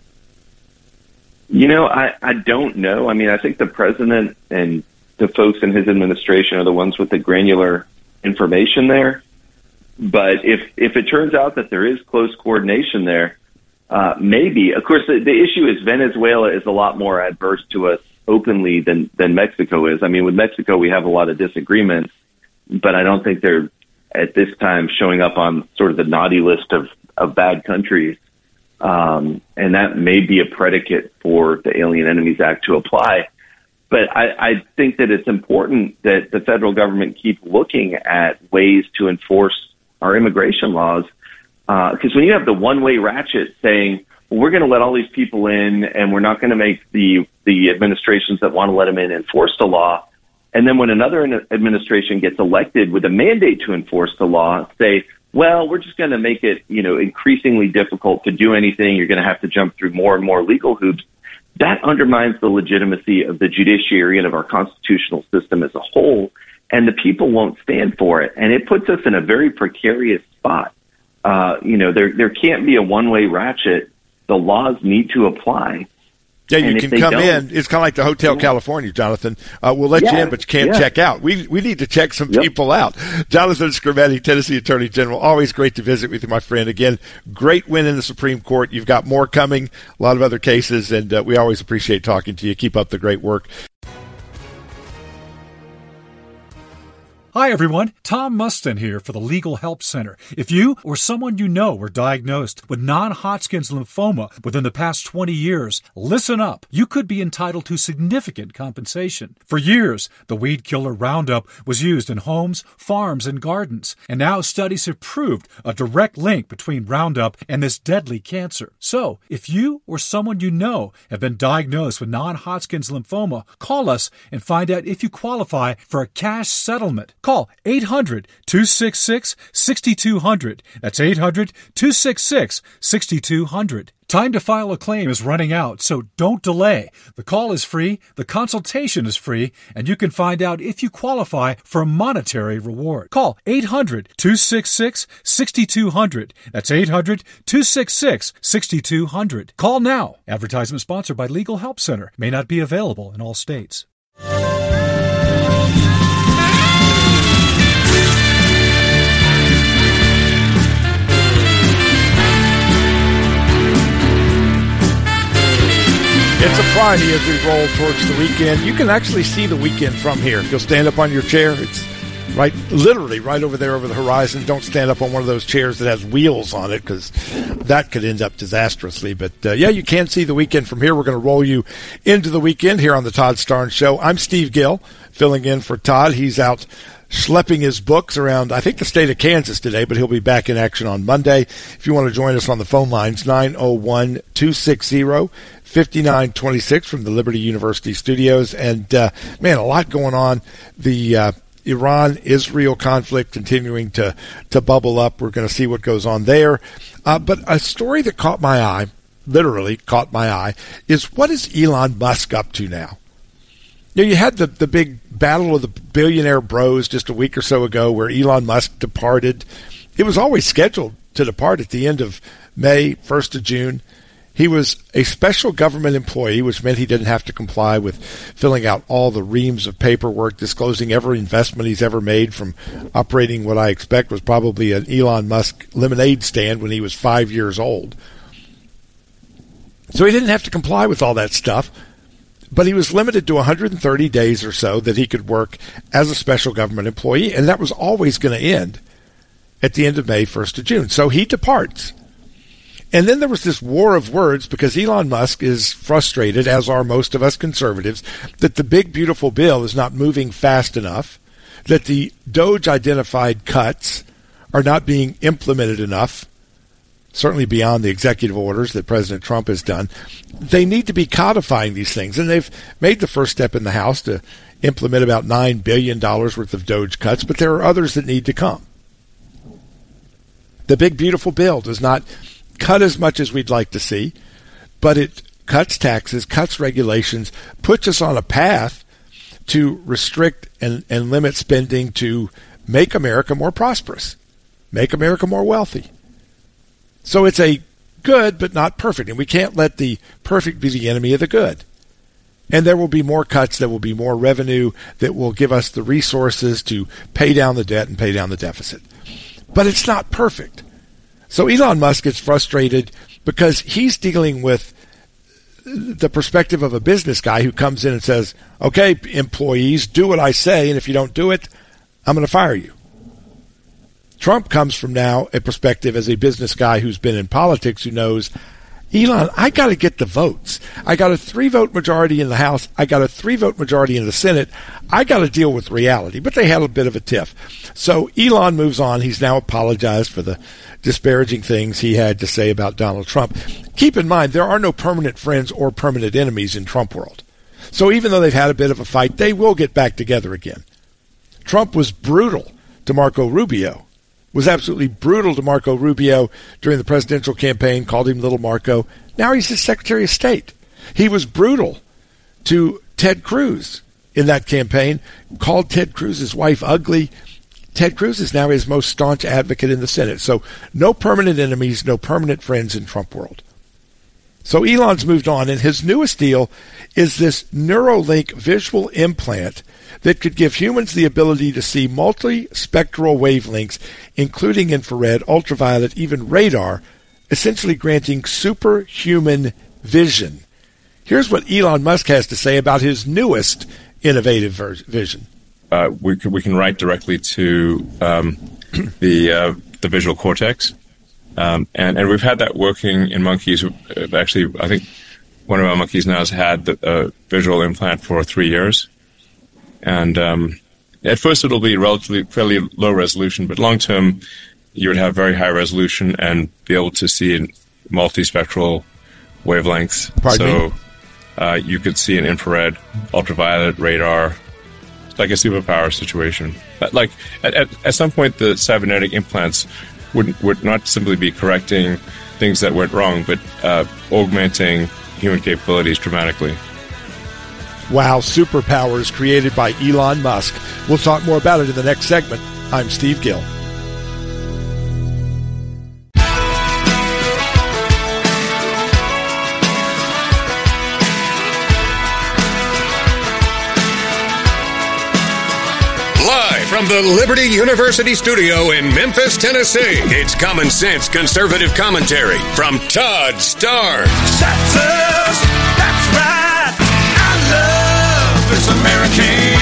You know, I, I don't know. I mean, I think the president and the folks in his administration are the ones with the granular information there. But if if it turns out that there is close coordination there, Uh, maybe. Of course, the, the issue is Venezuela is a lot more adverse to us openly than, than Mexico is. I mean, with Mexico, we have a lot of disagreements, but I don't think they're, at this time, showing up on sort of the naughty list of, of bad countries. Um, and that may be a predicate for the Alien Enemies Act to apply. But I, I think that it's important that the federal government keep looking at ways to enforce our immigration laws. Because uh, when you have the one-way ratchet saying, well, we're going to let all these people in and we're not going to make the the administrations that want to let them in enforce the law, and then when another administration gets elected with a mandate to enforce the law, say, well, we're just going to make it, you know, increasingly difficult to do anything. You're going to have to jump through more and more legal hoops. That undermines the legitimacy of the judiciary and of our constitutional system as a whole, and the people won't stand for it. And it puts us in a very precarious spot. Uh, you know, there there can't be a one-way ratchet. The laws need to apply. Yeah, you can come in. It's kind of like the Hotel yeah. California, Jonathan. Uh, we'll let yeah, you in, but you can't yeah. check out. We we need to check some yep. people out. Jonathan Skrmetti, Tennessee Attorney General. Always great to visit with you, my friend. Again, great win in the Supreme Court. You've got more coming, a lot of other cases, and uh, we always appreciate talking to you. Keep up the great work. Hi, everyone. Tom Mustin here for the Legal Help Center. If you or someone you know were diagnosed with non-Hodgkin's lymphoma within the past twenty years, listen up. You could be entitled to significant compensation. For years, the weed killer Roundup was used in homes, farms, and gardens. And now studies have proved a direct link between Roundup and this deadly cancer. So, if you or someone you know have been diagnosed with non-Hodgkin's lymphoma, call us and find out if you qualify for a cash settlement. Call eight hundred, two six six, six two zero zero. That's eight hundred, two six six, six two zero zero. Time to file a claim is running out, so don't delay. The call is free, the consultation is free, and you can find out if you qualify for a monetary reward. Call eight hundred, two six six, six two zero zero. That's eight hundred, two six six, six two zero zero. Call now. Advertisement sponsored by Legal Help Center. May not be available in all states. It's a Friday as we roll towards the weekend. You can actually see the weekend from here. If you'll stand up on your chair, it's right, literally right over there over the horizon. Don't stand up on one of those chairs that has wheels on it because that could end up disastrously. But, uh, yeah, you can see the weekend from here. We're going to roll you into the weekend here on the Todd Starnes Show. I'm Steve Gill, filling in for Todd. He's out schlepping his books around, I think, the state of Kansas today, but he'll be back in action on Monday. If you want to join us on the phone lines, nine oh one, two six zero, five nine two six from the Liberty University studios. And, uh, man, a lot going on. The uh, Iran-Israel conflict continuing to, to bubble up. We're going to see what goes on there. Uh, but a story that caught my eye, literally caught my eye, is what is Elon Musk up to now? You know, you had the, the big battle of the billionaire bros just a week or so ago where Elon Musk departed. It was always scheduled to depart at the end of May, first of June. He was a special government employee, which meant he didn't have to comply with filling out all the reams of paperwork, disclosing every investment he's ever made from operating what I expect was probably an Elon Musk lemonade stand when he was five years old. So he didn't have to comply with all that stuff. But he was limited to one hundred thirty days or so that he could work as a special government employee, and that was always going to end at the end of May, first of June. So he departs. And then there was this war of words because Elon Musk is frustrated, as are most of us conservatives, that the big, beautiful bill is not moving fast enough, that the Doge-identified cuts are not being implemented enough, certainly beyond the executive orders that President Trump has done. They need to be codifying these things, and they've made the first step in the House to implement about nine billion dollars worth of Doge cuts, but there are others that need to come. The big, beautiful bill does not cut as much as we'd like to see, but it cuts taxes, cuts regulations, puts us on a path to restrict and, and limit spending to make America more prosperous, make America more wealthy. So it's a good but not perfect, and we can't let the perfect be the enemy of the good. And there will be more cuts, there will be more revenue that will give us the resources to pay down the debt and pay down the deficit. But it's not perfect. So Elon Musk gets frustrated because he's dealing with the perspective of a business guy who comes in and says, okay, employees, do what I say, and if you don't do it, I'm going to fire you. Trump comes from now a perspective as a business guy who's been in politics who knows, Elon, I got to get the votes. I got a three-vote majority in the House. I got a three-vote majority in the Senate. I got to deal with reality. But they had a bit of a tiff. So Elon moves on. He's now apologized for the disparaging things he had to say about Donald Trump. Keep in mind, there are no permanent friends or permanent enemies in Trump world. So even though they've had a bit of a fight, they will get back together again. Trump was brutal to Marco Rubio. Was absolutely brutal to Marco Rubio during the presidential campaign, called him Little Marco. Now he's his Secretary of State. He was brutal to Ted Cruz in that campaign, called Ted Cruz's wife ugly. Ted Cruz is now his most staunch advocate in the Senate. So no permanent enemies, no permanent friends in Trump world. So Elon's moved on, and his newest deal is this Neuralink visual implant that could give humans the ability to see multi-spectral wavelengths, including infrared, ultraviolet, even radar, essentially granting superhuman vision. Here's what Elon Musk has to say about his newest innovative vision. uh, we can, we can write directly to um, the uh, the visual cortex, um, and and we've had that working in monkeys. Actually, I think one of our monkeys now has had the uh, visual implant for three years, and um, at first it'll be relatively fairly low resolution, but long term you would have very high resolution and be able to see in multispectral wavelengths. Pardon so me? Uh, you could see an infrared, ultraviolet, radar. It's like a superpower situation. But like at, at, at some point, the cybernetic implants would would not simply be correcting things that went wrong, but uh, augmenting human capabilities dramatically. Wow, superpowers created by Elon Musk. We'll talk more about it in the next segment. I'm Steve Gill. From the Liberty University studio in Memphis, Tennessee, it's Common Sense Conservative Commentary from Todd Starnes. That's us. That's right. I love this American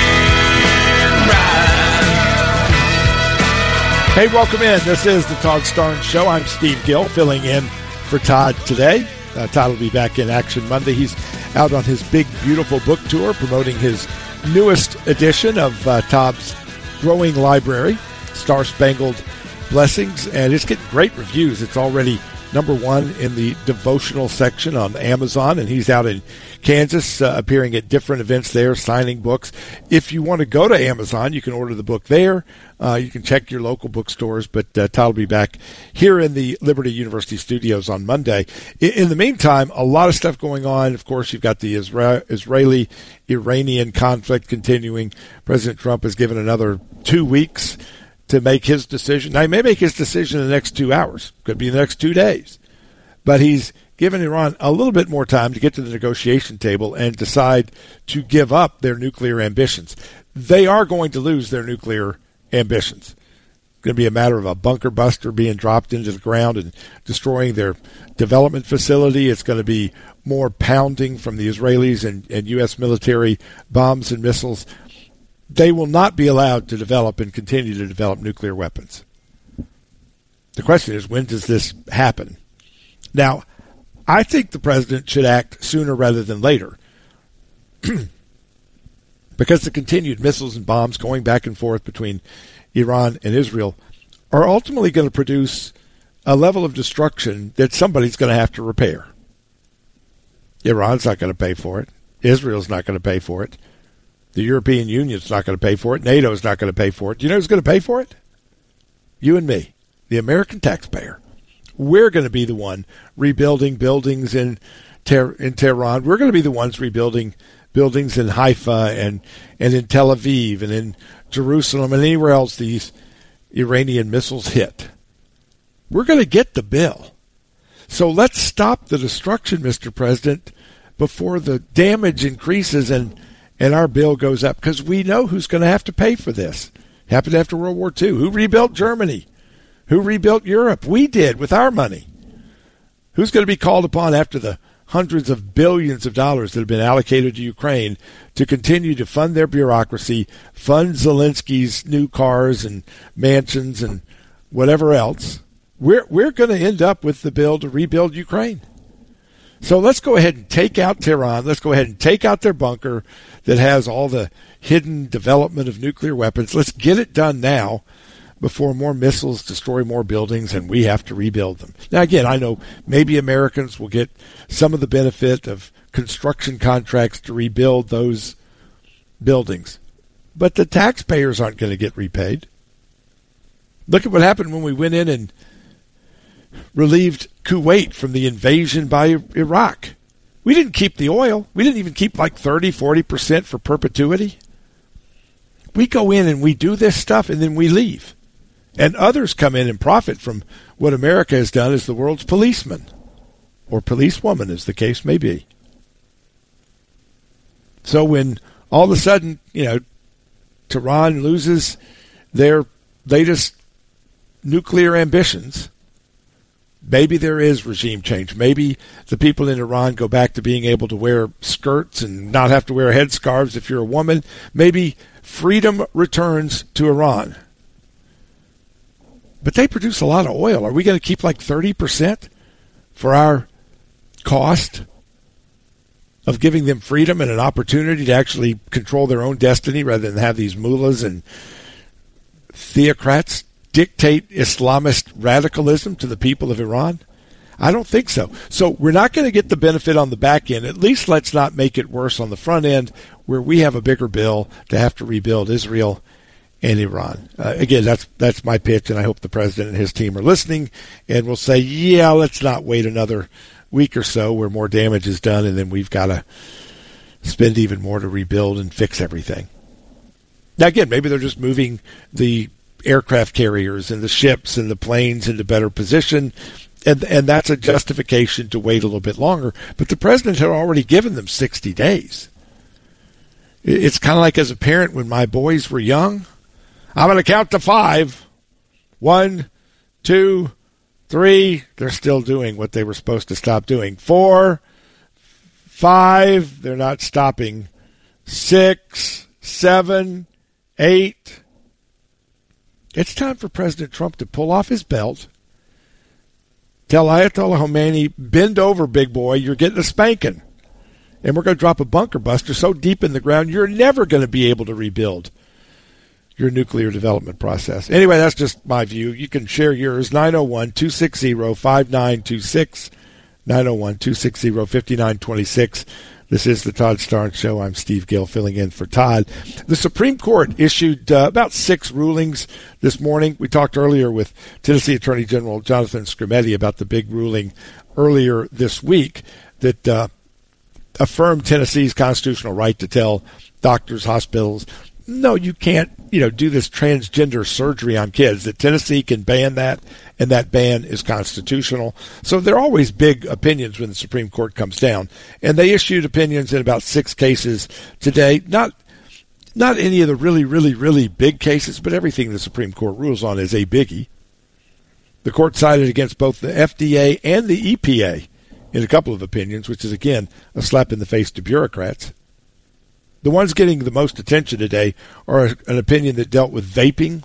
ride. Hey, welcome in. This is the Todd Starnes Show. I'm Steve Gill, filling in for Todd today. Uh, Todd will be back in action Monday. He's out on his big, beautiful book tour, promoting his newest edition of uh, Todd's growing library, Star Spangled Blessings, and it's getting great reviews. It's already number one in the devotional section on Amazon, and he's out in Kansas uh, appearing at different events there, signing books. If you want to go to Amazon, you can order the book there. Uh, you can check your local bookstores, but uh, Todd will be back here in the Liberty University studios on Monday. In, in the meantime, a lot of stuff going on. Of course, you've got the Isra- Israeli-Iranian conflict continuing. President Trump has given another two weeks to make his decision. Now, he may make his decision in the next two hours. Could be the next two days. But he's given Iran a little bit more time to get to the negotiation table and decide to give up their nuclear ambitions. They are going to lose their nuclear ambitions. It's going to be a matter of a bunker buster being dropped into the ground and destroying their development facility. It's going to be more pounding from the Israelis and, and U S military bombs and missiles. They will not be allowed to develop and continue to develop nuclear weapons. The question is, when does this happen? Now, I think the president should act sooner rather than later, because the continued missiles and bombs going back and forth between Iran and Israel are ultimately going to produce a level of destruction that somebody's going to have to repair. Iran's not going to pay for it. Israel's not going to pay for it. The European Union's not going to pay for it. NATO's not going to pay for it. Do you know who's going to pay for it? You and me, the American taxpayer. We're going to be the one rebuilding buildings in Ter- in Tehran. We're going to be the ones rebuilding buildings in Haifa and, and in Tel Aviv and in Jerusalem and anywhere else these Iranian missiles hit. We're going to get the bill. So let's stop the destruction, Mister President, before the damage increases and And our bill goes up, because we know who's going to have to pay for this. Happened after World War Two. Who rebuilt Germany? Who rebuilt Europe? We did, with our money. Who's going to be called upon after the hundreds of billions of dollars that have been allocated to Ukraine to continue to fund their bureaucracy, fund Zelensky's new cars and mansions and whatever else? We're, we're going to end up with the bill to rebuild Ukraine. So let's go ahead and take out Tehran. Let's go ahead and take out their bunker that has all the hidden development of nuclear weapons. Let's get it done now before more missiles destroy more buildings and we have to rebuild them. Now, again, I know maybe Americans will get some of the benefit of construction contracts to rebuild those buildings, but the taxpayers aren't going to get repaid. Look at what happened when we went in and relieved Kuwait from the invasion by Iraq. We didn't keep the oil. We didn't even keep like thirty, forty percent for perpetuity. We go in and we do this stuff and then we leave. And others come in and profit from what America has done as the world's policeman, or policewoman, as the case may be. So when all of a sudden, you know, Tehran loses their latest nuclear ambitions, maybe there is regime change. Maybe the people in Iran go back to being able to wear skirts and not have to wear headscarves if you're a woman. Maybe freedom returns to Iran. But they produce a lot of oil. Are we going to keep like thirty percent for our cost of giving them freedom and an opportunity to actually control their own destiny rather than have these mullahs and theocrats dictate Islamist radicalism to the people of Iran? I don't think so. So we're not going to get the benefit on the back end. At least let's not make it worse on the front end where we have a bigger bill to have to rebuild Israel and Iran. Uh, again, that's that's my pitch, and I hope the president and his team are listening and will say, yeah, let's not wait another week or so where more damage is done, and then we've got to spend even more to rebuild and fix everything. Now, again, maybe they're just moving the aircraft carriers and the ships and the planes into better position, and and that's a justification to wait a little bit longer. But the president had already given them sixty days. It's kind of like as a parent when my boys were young. I'm going to count to five. One, two, three. They're still doing what they were supposed to stop doing. Four, five. They're not stopping. Six, seven, eight. It's time for President Trump to pull off his belt. Tell Ayatollah Khomeini, bend over, big boy. You're getting a spanking. And we're going to drop a bunker buster so deep in the ground, you're never going to be able to rebuild your nuclear development process. Anyway, that's just my view. You can share yours, nine oh one, two six zero, five nine two six, nine oh one, two six zero, five nine two six. This is the Todd Starnes Show. I'm Steve Gill filling in for Todd. The Supreme Court issued uh, about six rulings this morning. We talked earlier with Tennessee Attorney General Jonathan Skrmetti about the big ruling earlier this week that uh, affirmed Tennessee's constitutional right to tell doctors, hospitals, no, you can't, you know, do this transgender surgery on kids, that Tennessee can ban that, and that ban is constitutional. So there are always big opinions when the Supreme Court comes down. And they issued opinions in about six cases today. Not not any of the really, really, really big cases, but everything the Supreme Court rules on is a biggie. The court sided against both the F D A and the E P A in a couple of opinions, which is, again, a slap in the face to bureaucrats. The ones getting the most attention today are an opinion that dealt with vaping.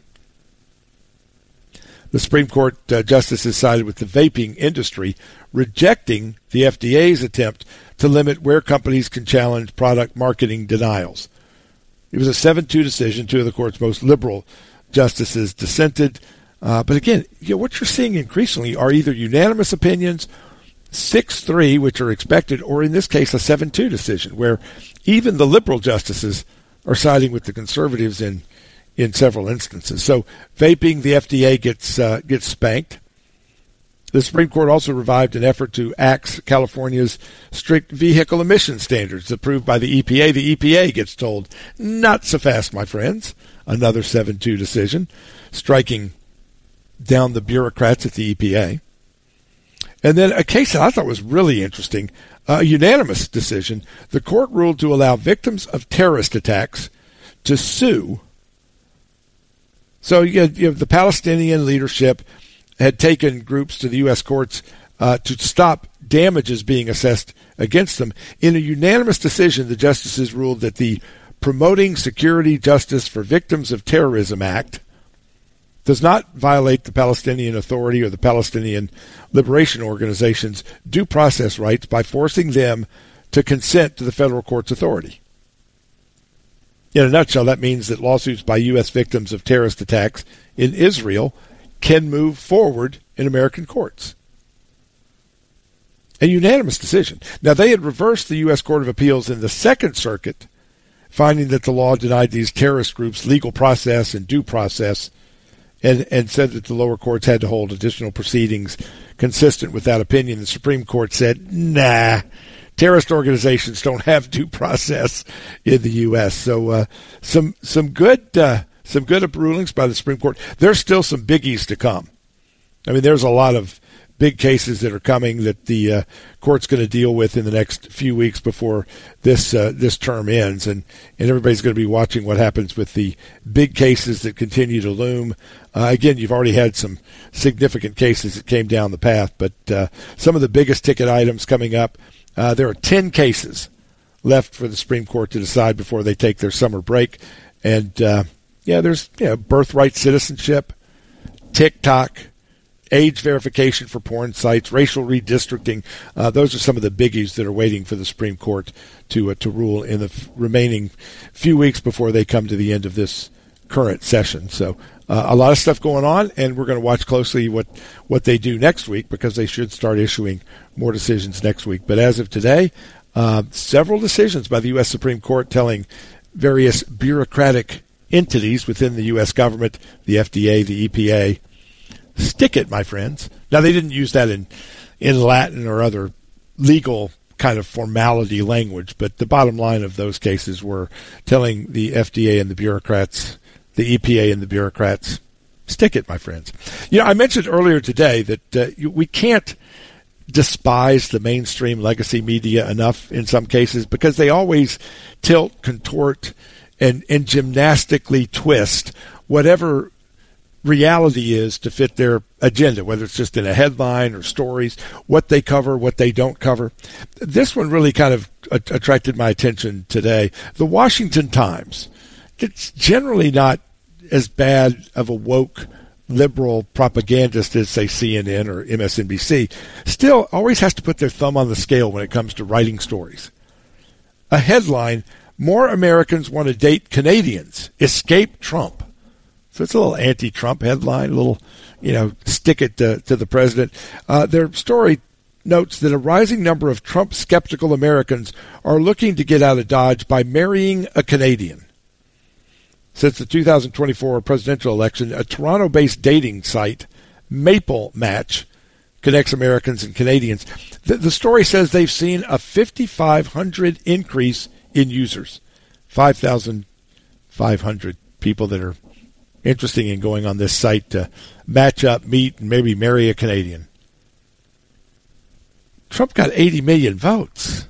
The Supreme Court uh, justices sided with the vaping industry, rejecting the F D A's attempt to limit where companies can challenge product marketing denials. It was a seven two decision. Two of the court's most liberal justices dissented. Uh, but again, you know, what you're seeing increasingly are either unanimous opinions, six three, which are expected, or in this case, a seven two decision, where even the liberal justices are siding with the conservatives in in several instances. So vaping, the F D A gets uh, gets spanked. The Supreme Court also revived an effort to axe California's strict vehicle emission standards approved by the E P A. The E P A gets told, not so fast, my friends. Another seven two decision, striking down the bureaucrats at the E P A. And then a case that I thought was really interesting, a unanimous decision. The court ruled to allow victims of terrorist attacks to sue. So you have, you have the Palestinian leadership had taken groups to the U S courts uh, to stop damages being assessed against them. In a unanimous decision, the justices ruled that the Promoting Security Justice for Victims of Terrorism Act does not violate the Palestinian Authority or the Palestinian Liberation Organization's due process rights by forcing them to consent to the federal court's authority. In a nutshell, that means that lawsuits by U S victims of terrorist attacks in Israel can move forward in American courts. A unanimous decision. Now, they had reversed the U S Court of Appeals in the Second Circuit, finding that the law denied these terrorist groups legal process and due process, and, and said that the lower courts had to hold additional proceedings consistent with that opinion. The Supreme Court said, nah, terrorist organizations don't have due process in the U S So uh, some some good uh, some good rulings by the Supreme Court. There's still some biggies to come. I mean, there's a lot of big cases that are coming that the uh, court's going to deal with in the next few weeks before this uh, this term ends, and, and everybody's going to be watching what happens with the big cases that continue to loom. Uh, again, you've already had some significant cases that came down the path, but uh, some of the biggest ticket items coming up, uh, there are ten cases left for the Supreme Court to decide before they take their summer break. And, uh, yeah, there's you know, birthright citizenship, TikTok, age verification for porn sites, racial redistricting. Uh, those are some of the biggies that are waiting for the Supreme Court to uh, to rule in the f- remaining few weeks before they come to the end of this current session. So uh, a lot of stuff going on, and we're going to watch closely what, what they do next week, because they should start issuing more decisions next week. But as of today, uh, several decisions by the U S Supreme Court telling various bureaucratic entities within the U S government, the F D A, the E P A, stick it, my friends. Now, they didn't use that in, in Latin or other legal kind of formality language, but the bottom line of those cases were telling the F D A and the bureaucrats, the E P A and the bureaucrats, stick it, my friends. You know, I mentioned earlier today that uh, you, we can't despise the mainstream legacy media enough in some cases, because they always tilt, contort, and, and gymnastically twist whatever reality is to fit their agenda, whether it's just in a headline or stories, what they cover, what they don't cover. This one really kind of attracted my attention today. The Washington Times, it's generally not as bad of a woke liberal propagandist as, say, C N N or M S N B C, still always has to put their thumb on the scale when it comes to writing stories. A headline, "More Americans Want to Date Canadians, Escape Trump." So it's a little anti-Trump headline, a little, you know, stick it to, to the president. Uh, their story notes that a rising number of Trump-skeptical Americans are looking to get out of Dodge by marrying a Canadian. Since the two thousand twenty-four presidential election, a Toronto-based dating site, Maple Match, connects Americans and Canadians. The, the story says they've seen a five thousand five hundred increase in users. five thousand five hundred people that are interested in going on this site to match up, meet, and maybe marry a Canadian. Trump got eighty million votes.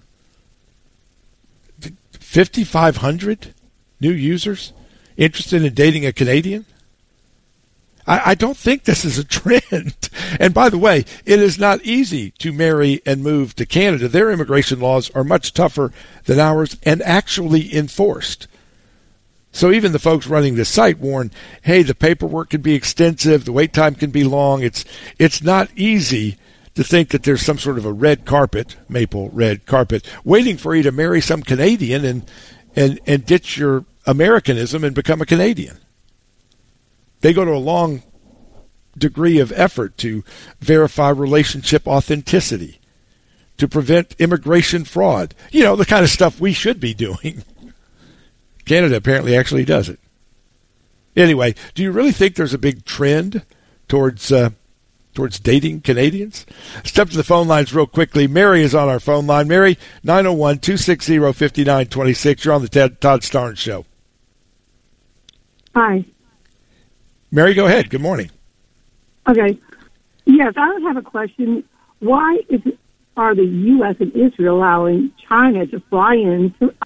five thousand five hundred new users interested in dating a Canadian? I, I don't think this is a trend. And by the way, it is not easy to marry and move to Canada. Their immigration laws are much tougher than ours and actually enforced. So even the folks running this site warn, hey, the paperwork can be extensive, the wait time can be long. It's it's not easy to think that there's some sort of a red carpet, maple red carpet, waiting for you to marry some Canadian and and, and ditch your Americanism and become a Canadian. They go to a long degree of effort to verify relationship authenticity, to prevent immigration fraud. You know, the kind of stuff we should be doing. Canada apparently actually does it. Anyway, do you really think there's a big trend towards uh, towards dating Canadians? Step to the phone lines real quickly. Mary is on our phone line. Mary, nine oh one, two six zero, five nine two six. You're on the Ted, Todd Starnes Show. Hi. Mary, go ahead. Good morning. Okay. Yes, I would have a question. Why is it, are the U S and Israel allowing China to fly in? To-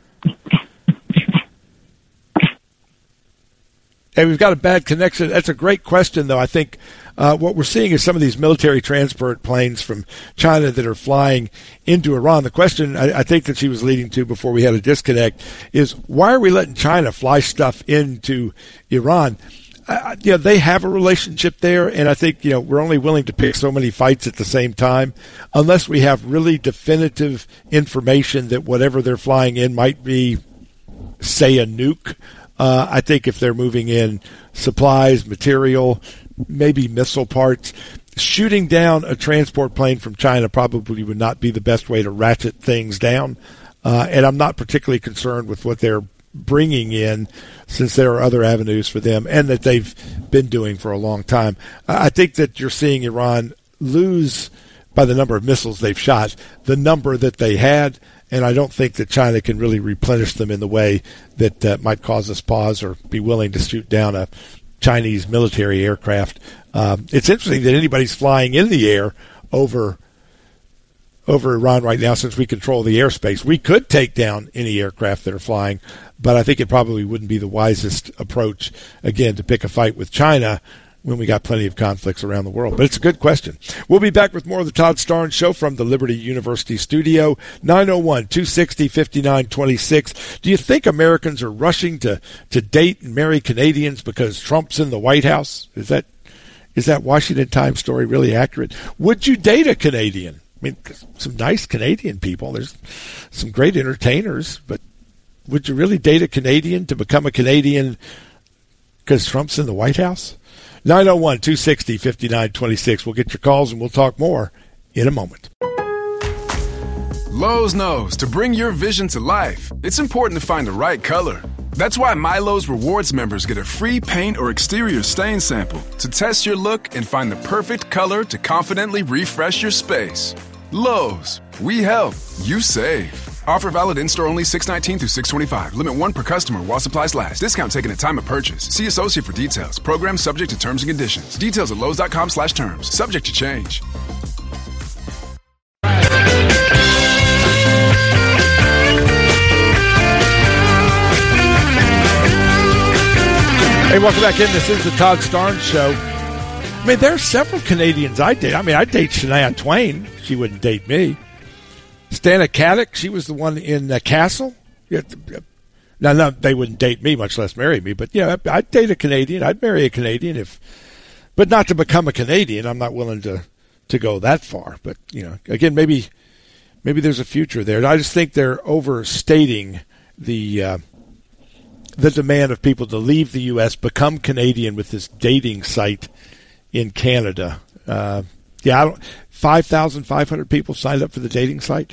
Hey, we've got a bad connection. That's a great question, though. I think uh, what we're seeing is some of these military transport planes from China that are flying into Iran. The question I, I think that she was leading to before we had a disconnect is, why are we letting China fly stuff into Iran? Uh, you know, they have a relationship there, and I think, you know, we're only willing to pick so many fights at the same time unless we have really definitive information that whatever they're flying in might be, say, a nuke. Uh, I think if they're moving in supplies, material, maybe missile parts, shooting down a transport plane from China probably would not be the best way to ratchet things down. Uh, and I'm not particularly concerned with what they're bringing in, since there are other avenues for them and that they've been doing for a long time. I think that you're seeing Iran lose, by the number of missiles they've shot, the number that they had. And I don't think that China can really replenish them in the way that uh, might cause us pause or be willing to shoot down a Chinese military aircraft. Um, it's interesting that anybody's flying in the air over over Iran right now, since we control the airspace. We could take down any aircraft that are flying, but I think it probably wouldn't be the wisest approach, again, to pick a fight with China when we got plenty of conflicts around the world. But it's a good question. We'll be back with more of the Todd Starnes Show from the Liberty University studio. nine oh one, two sixty, fifty-nine twenty-six. Do you think Americans are rushing to, to date and marry Canadians because Trump's in the White House? Is that is that Washington Times story really accurate? Would you date a Canadian? I mean, some nice Canadian people. There's some great entertainers, but would you really date a Canadian to become a Canadian because Trump's in the White House? nine oh one, two sixty, fifty-nine twenty-six. We'll get your calls and we'll talk more in a moment. Lowe's knows to bring your vision to life, it's important to find the right color. That's why MyLowe's Rewards members get a free paint or exterior stain sample to test your look and find the perfect color to confidently refresh your space. Lowe's, we help, you save. Offer valid in-store only six nineteen through six twenty-five. Limit one per customer while supplies last. Discount taken at time of purchase. See associate for details. Program subject to terms and conditions. Details at Lowe's.com slash terms. Subject to change. Hey, welcome back in. This is the Todd Starnes Show. I mean, there are several Canadians I date. I mean, I'd date Shania Twain. She wouldn't date me. Stana Katic, she was the one in uh, Castle. Yeah, now, no, they wouldn't date me, much less marry me. But yeah, I'd date a Canadian. I'd marry a Canadian, if, but not to become a Canadian. I'm not willing to, to go that far. But you know, again, maybe maybe there's a future there. And I just think they're overstating the uh, the demand of people to leave the U S, become Canadian with this dating site in Canada. Uh, yeah, I don't. five thousand five hundred people signed up for the dating site.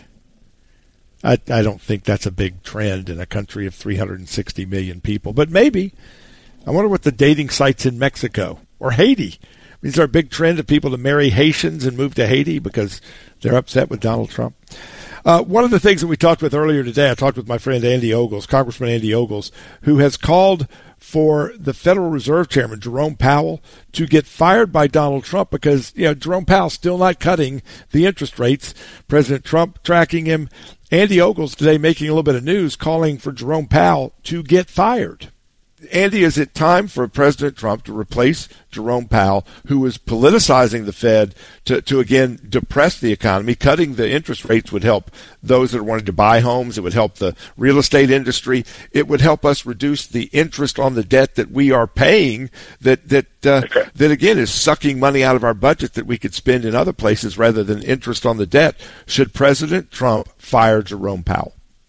I, I don't think that's a big trend in a country of three hundred sixty million people, but maybe. I wonder what the dating sites in Mexico or Haiti. Is there a big trend of people to marry Haitians and move to Haiti because they're upset with Donald Trump? Uh, one of the things that we talked with earlier today, I talked with my friend Andy Ogles, Congressman Andy Ogles, who has called for the Federal Reserve Chairman, Jerome Powell, to get fired by Donald Trump because, you know, Jerome Powell's still not cutting the interest rates. President Trump tracking him. Andy Ogles today making a little bit of news, calling for Jerome Powell to get fired. Andy, is it time for President Trump to replace Jerome Powell, who is politicizing the Fed to, to again, depress the economy? Cutting the interest rates would help those that wanted to buy homes. It would help the real estate industry. It would help us reduce the interest on the debt that we are paying that, that, uh, okay. that again, is sucking money out of our budget that we could spend in other places rather than interest on the debt. Should President Trump fire Jerome Powell?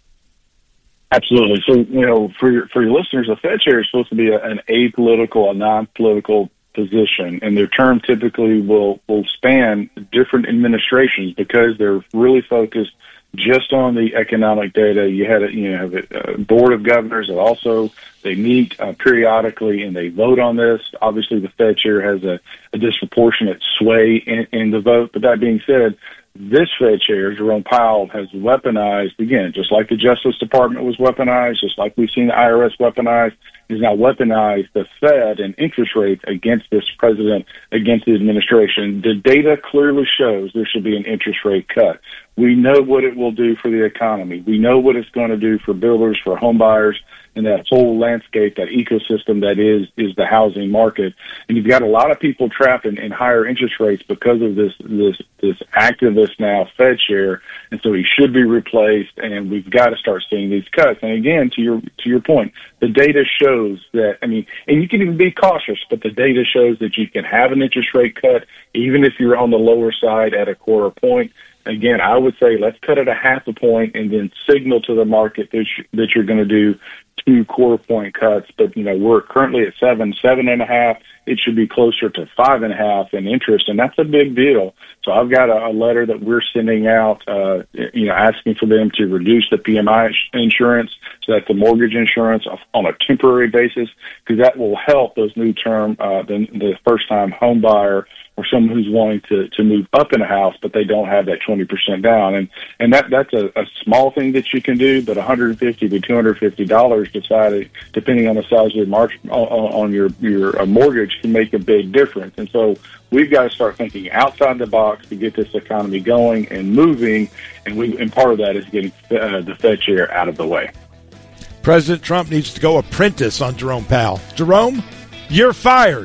Absolutely. So, you know, for your, for your listeners, the Fed chair is supposed to be a, an apolitical, a non-political position, and their term typically will, will span different administrations because they're really focused just on the economic data. You had a, you know, have a, a board of governors that also they meet uh, periodically and they vote on this. Obviously, the Fed chair has a, a disproportionate sway in, in the vote. But that being said, this Fed chair, Jerome Powell, has weaponized, again, just like the Justice Department was weaponized, just like we've seen the I R S weaponized, he's now weaponized the Fed and interest rates against this president, against the administration. The data clearly shows there should be an interest rate cut. We know what it will do for the economy. We know what it's going to do for builders, for home buyers, and that whole landscape, that ecosystem that is is the housing market. And you've got a lot of people trapped in, in higher interest rates because of this this this activist now Fed chair, and so he should be replaced. And we've got to start seeing these cuts. And again, to your to your point, the data shows that. I mean, and you can even be cautious, but the data shows that you can have an interest rate cut even if you're on the lower side at a quarter point. Again, I would say let's cut it a half a point and then signal to the market that, you, that you're going to do two quarter point cuts. But, you know, we're currently at seven, seven and a half. It should be closer to five and a half in interest, and that's a big deal. So I've got a, a letter that we're sending out, uh, you know, asking for them to reduce the P M I insurance, so that's the mortgage insurance on a temporary basis, because that will help those new term, uh, the, the first time home buyer or someone who's wanting to, to move up in a house, but they don't have that twenty percent down. And, and that, that's a, a small thing that you can do, but one hundred fifty to two hundred fifty dollars decided, depending on the size of your march, on, on your, your uh, mortgage can make a big difference. And so we've got to start thinking outside the box to get this economy going and moving. And we, and part of that is getting uh, the Fed chair out of the way. President Trump needs to go apprentice on Jerome Powell. Jerome, you're fired.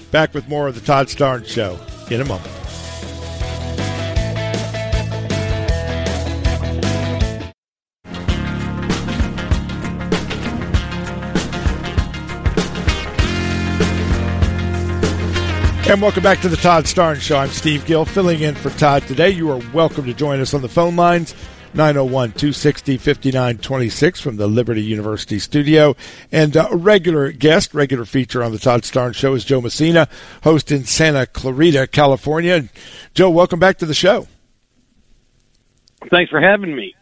Back with more of the Todd Starnes Show in a moment. And welcome back to the Todd Starnes Show. I'm Steve Gill, filling in for Todd today. You are welcome to join us on the phone lines, nine oh one, two six oh, five nine two six from the Liberty University studio. And uh, a regular guest, regular feature on the Todd Starnes Show is Joe Messina, host in Santa Clarita, California. And Joe, welcome back to the show. Thanks for having me.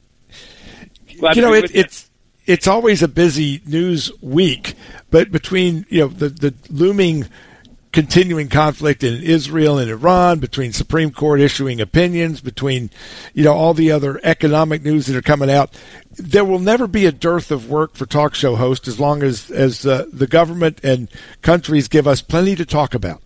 Glad you know, it, it, it's it's always a busy news week, but between you know the, the looming continuing conflict in Israel and Iran, between Supreme Court issuing opinions, between, you know, all the other economic news that are coming out, there will never be a dearth of work for talk show hosts as long as, as uh, the government and countries give us plenty to talk about.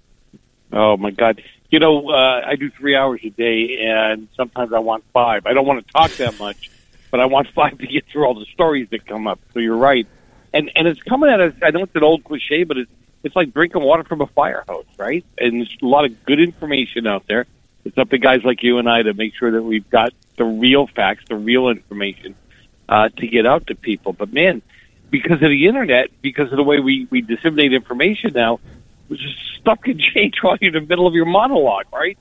Oh, my God. You know, uh, I do three hours a day, and sometimes I want five. I don't want to talk that much, but I want five to get through all the stories that come up. So you're right. And and it's coming at us, I know it's an old cliche, but it's It's like drinking water from a fire hose, right? And there's a lot of good information out there. It's up to guys like you and I to make sure that we've got the real facts, the real information uh, to get out to people. But, man, because of the Internet, because of the way we, we disseminate information now, stuff can change while you're in the middle of your monologue, right?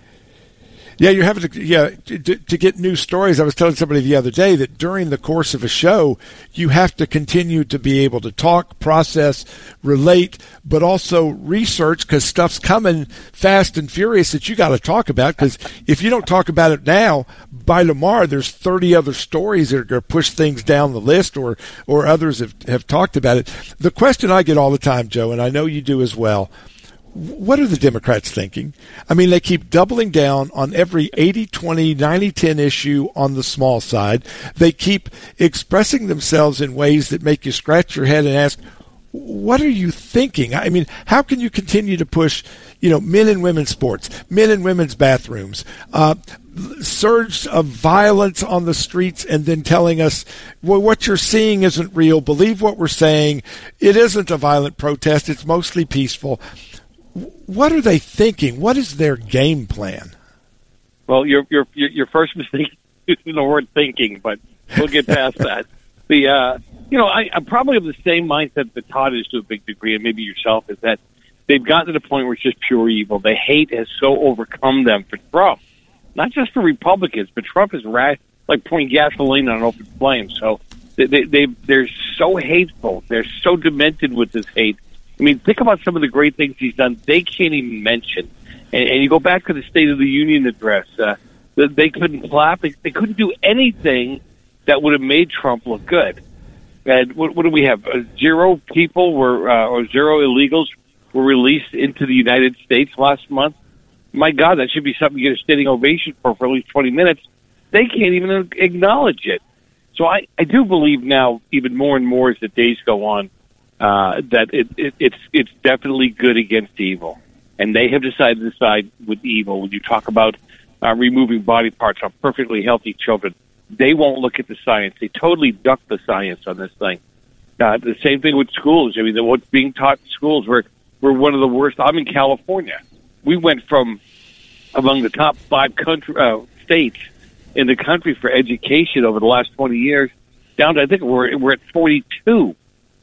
Yeah, you're having to, yeah, to, to get new stories. I was telling somebody the other day that during the course of a show, you have to continue to be able to talk, process, relate, but also research because stuff's coming fast and furious that you got to talk about. Because if you don't talk about it now, by tomorrow, there's thirty other stories that are going to push things down the list, or or others have, have talked about it. The question I get all the time, Joe, and I know you do as well, what are the Democrats thinking? I mean, they keep doubling down on every eighty twenty, ninety ten issue on the small side. They keep expressing themselves in ways that make you scratch your head and ask, what are you thinking? I mean, how can you continue to push, you know, men and women's sports, men and women's bathrooms, uh, surge of violence on the streets, and then telling us, well, what you're seeing isn't real. Believe what we're saying. It isn't a violent protest. It's mostly peaceful. What are they thinking? What is their game plan? Well, your your your first mistake is using the word thinking, but we'll get past that. The uh, you know, I, I'm probably of the same mindset that Todd is to a big degree, and maybe yourself, is that they've gotten to the point where it's just pure evil. The hate has so overcome them for Trump, not just for Republicans, but Trump is rash, like pouring gasoline on an open flame. So they, they, they they're so hateful. They're so demented with this hate. I mean, think about some of the great things he's done. They can't even mention. And, and you go back to the State of the Union address. Uh, they couldn't clap. They, they couldn't do anything that would have made Trump look good. And what, what do we have? Uh, zero people were, uh, or zero illegals were released into the United States last month. My God, that should be something you get a standing ovation for for at least twenty minutes. They can't even acknowledge it. So I, I do believe now, even more and more as the days go on, Uh, that it, it, it's it's definitely good against evil, and they have decided to side with evil. When you talk about uh, removing body parts on perfectly healthy children, they won't look at the science. They totally duck the science on this thing. Uh, the same thing with schools. I mean, the, what's being taught in schools, we're we're one of the worst. I'm in California. We went from among the top five country uh, states in the country for education over the last twenty years down to, I think we're we're at forty-two.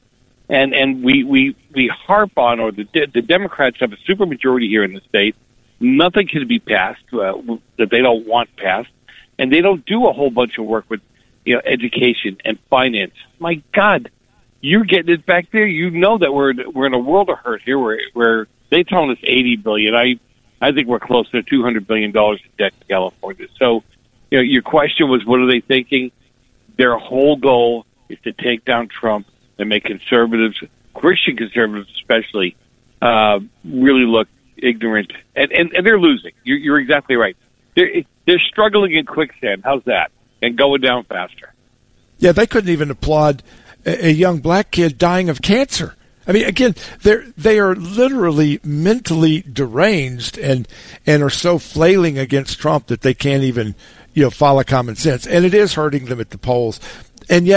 And and we, we, we harp on, or the the Democrats have a supermajority here in the state. Nothing can be passed uh, that they don't want passed, and they don't do a whole bunch of work with, you know, education and finance. My God, you're getting it back there. You know that we're we're in a world of hurt here, where where they told us eighty billion. I I think we're close to two hundred billion dollars in debt to California. So, you know, your question was, what are they thinking? Their whole goal is to take down Trump and make conservatives, Christian conservatives especially, uh, really look ignorant. And, and, and they're losing. You're, you're exactly right. They're, they're struggling in quicksand. How's that? And going down faster. Yeah, they couldn't even applaud a, a young black kid dying of cancer. I mean, again, they're they are literally mentally deranged and and are so flailing against Trump that they can't even, you know, follow common sense. And it is hurting them at the polls. And yet,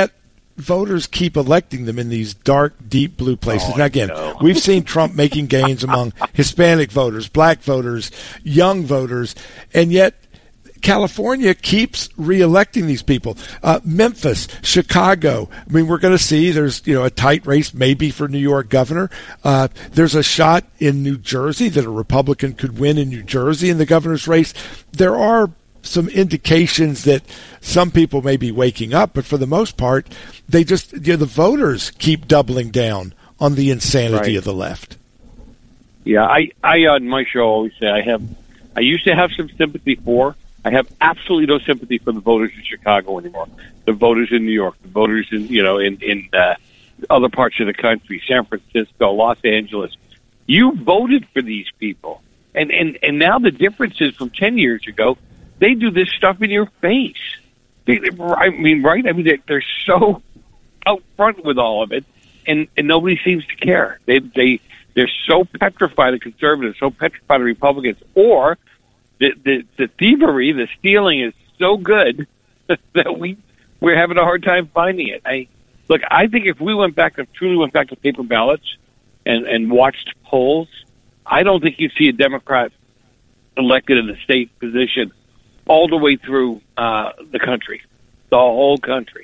voters keep electing them in these dark, deep blue places. Oh, now, again, no. we've seen Trump making gains among Hispanic voters, black voters, young voters, and yet California keeps reelecting these people. Uh, Memphis, Chicago. I mean, we're going to see there's, you know, a tight race maybe for New York governor. Uh, there's a shot in New Jersey that a Republican could win in New Jersey in the governor's race. There are some indications that some people may be waking up, but for the most part, they just, you know, the voters keep doubling down on the insanity Right. of the left. Yeah, I, I on my show always say I have, I used to have some sympathy for. I have absolutely no sympathy for the voters in Chicago anymore. The voters in New York, the voters in you know in in uh, other parts of the country, San Francisco, Los Angeles. You voted for these people, and and and now the difference is from ten years ago. They do this stuff in your face. They, they, I mean, right? I mean, they, they're so out front with all of it, and and nobody seems to care. They they they're so petrified of conservatives, so petrified of Republicans, or the the, the thievery, the stealing is so good that we we're having a hard time finding it. I look. I think if we went back, if truly went back to paper ballots and and watched polls, I don't think you'd see a Democrat elected in the state position all the way through uh, the country, the whole country.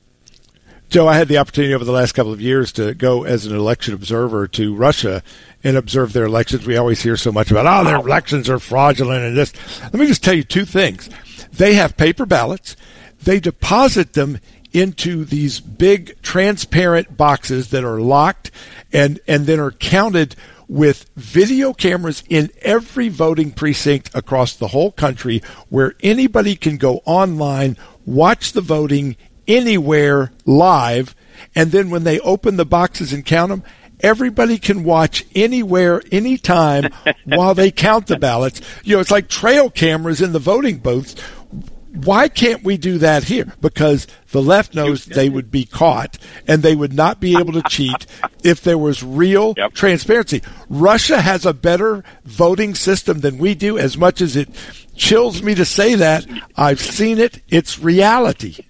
Joe, I had the opportunity over the last couple of years to go as an election observer to Russia and observe their elections. We always hear so much about, oh, their elections are fraudulent and this. Let me just tell you two things. They have paper ballots. They deposit them into these big transparent boxes that are locked and, and then are counted with video cameras in every voting precinct across the whole country, where anybody can go online, watch the voting anywhere live, and then when they open the boxes and count them, everybody can watch anywhere, anytime while they count the ballots. You know, it's like trail cameras in the voting booths. Why can't we do that here? Because the left knows they would be caught and they would not be able to cheat if there was real yep. transparency. Russia has a better voting system than we do. As much as it chills me to say that, I've seen it. It's reality.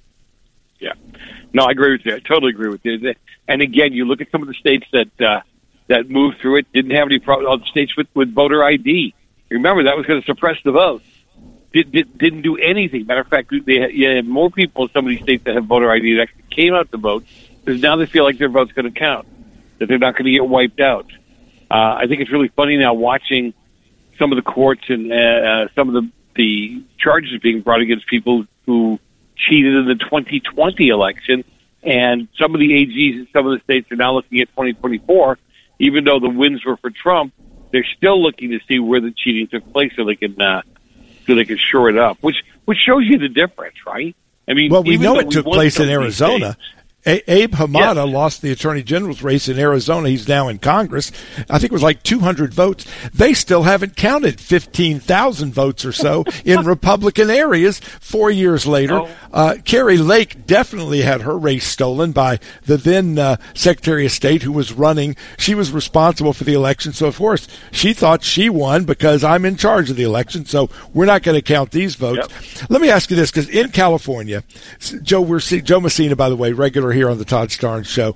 Yeah. No, I agree with you. I totally agree with you. And again, you look at some of the states that uh, that moved through it, didn't have any problems. States with, with voter I D. Remember, that was going to suppress the vote. Did, did, didn't do anything. Matter of fact, they had, you had more people in some of these states that have voter I D that actually came out to vote, because now they feel like their vote's going to count, that they're not going to get wiped out. Uh, I think it's really funny now watching some of the courts and uh, some of the, the charges being brought against people who cheated in the twenty twenty election, and some of the A Gs in some of the states are now looking at twenty twenty-four, even though the wins were for Trump, they're still looking to see where the cheating took place so they can uh, so they can shore it up, which which shows you the difference, right? I mean, well, we even know though it we took won place some in of these Arizona. states- A- Abe Hamada Yes. lost the attorney general's race in Arizona. He's now in Congress. I think it was like two hundred votes. They still haven't counted fifteen thousand votes or so in Republican areas four years later. Oh. Uh, Carrie Lake definitely had her race stolen by the then uh, Secretary of State who was running. She was responsible for the election. So, of course, she thought she won because I'm in charge of the election. So we're not going to count these votes. Yep. Let me ask you this, because in California, Joe, we're see, Joe Messina, by the way, regular here on the Todd Starnes Show,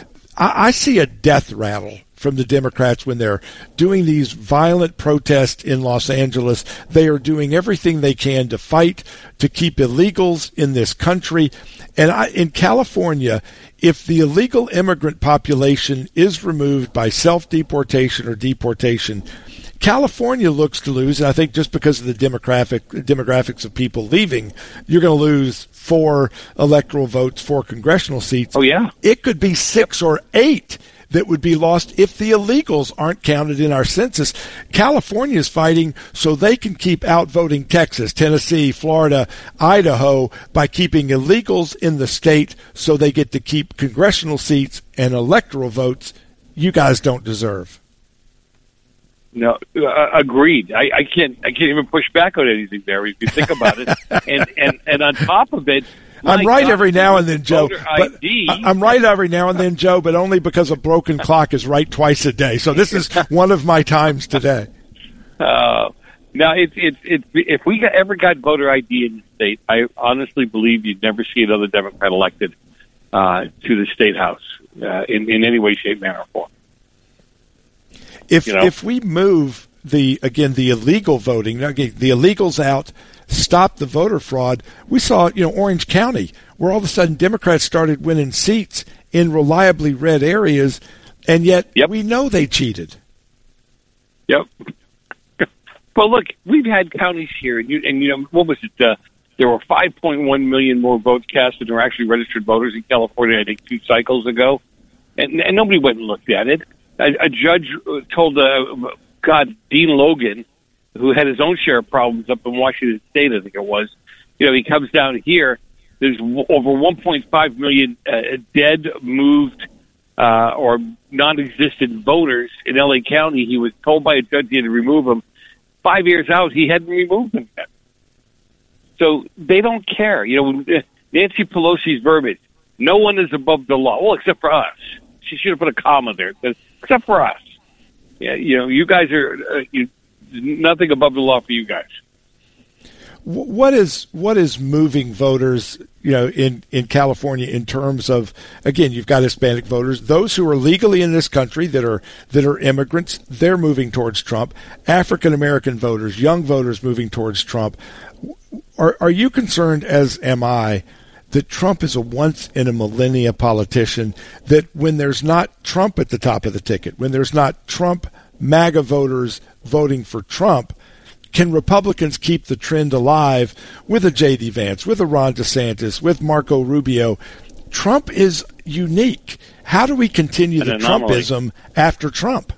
I, I see a death rattle from the Democrats when they're doing these violent protests in Los Angeles. They are doing everything they can to fight to keep illegals in this country. And I, in California, if the illegal immigrant population is removed by self-deportation or deportation, California looks to lose, and I think just because of the demographic demographics of people leaving, you're going to lose four electoral votes, four congressional seats. Oh, yeah. It could be six or eight that would be lost if the illegals aren't counted in our census. California is fighting so they can keep outvoting Texas, Tennessee, Florida, Idaho by keeping illegals in the state so they get to keep congressional seats and electoral votes you guys don't deserve. No, uh, agreed. I, I can't. I can't even push back on anything there if you think about it. and and and on top of it, I'm right God, every now and then, Joe. But I D. I'm right every now and then, Joe, but only because a broken clock is right twice a day. So this is one of my times today. Uh, now, it's it's it's if we got, ever got voter I D in the state, I honestly believe you'd never see another Democrat elected. uh, to the state house uh, in, in any way, shape, manner, or form. If you know? if we move the again the illegal voting, again, the illegals out, stop the voter fraud. We saw you know Orange County, where all of a sudden Democrats started winning seats in reliably red areas, and yet yep. we know they cheated. Yep. Well, look, we've had counties here, and you, and you know what was it? Uh, there were five point one million more votes cast than were actually registered voters in California, I think, two cycles ago, and, and nobody went and looked at it. A, a judge told, uh, God, Dean Logan, who had his own share of problems up in Washington State, I think it was, you know, he comes down here, there's w- over one point five million uh, dead, moved, uh, or non-existent voters in L A County. He was told by a judge he had to remove them. Five years out, he hadn't removed them yet. So they don't care. You know, Nancy Pelosi's verbiage, no one is above the law. Well, except for us. She should have put a comma there. Except for us. Yeah, you know, you guys are uh, you, nothing above the law for you guys. What is what is moving voters, you know, in, in California in terms of, again, you've got Hispanic voters, those who are legally in this country that are that are immigrants, they're moving towards Trump. African American voters, young voters moving towards Trump. Are are you concerned, as am I, that Trump is a once-in-a-millennia politician, that when there's not Trump at the top of the ticket, when there's not Trump MAGA voters voting for Trump, can Republicans keep the trend alive with a J D. Vance, with a Ron DeSantis, with Marco Rubio? Trump is unique. How do we continue the Trumpism after Trump?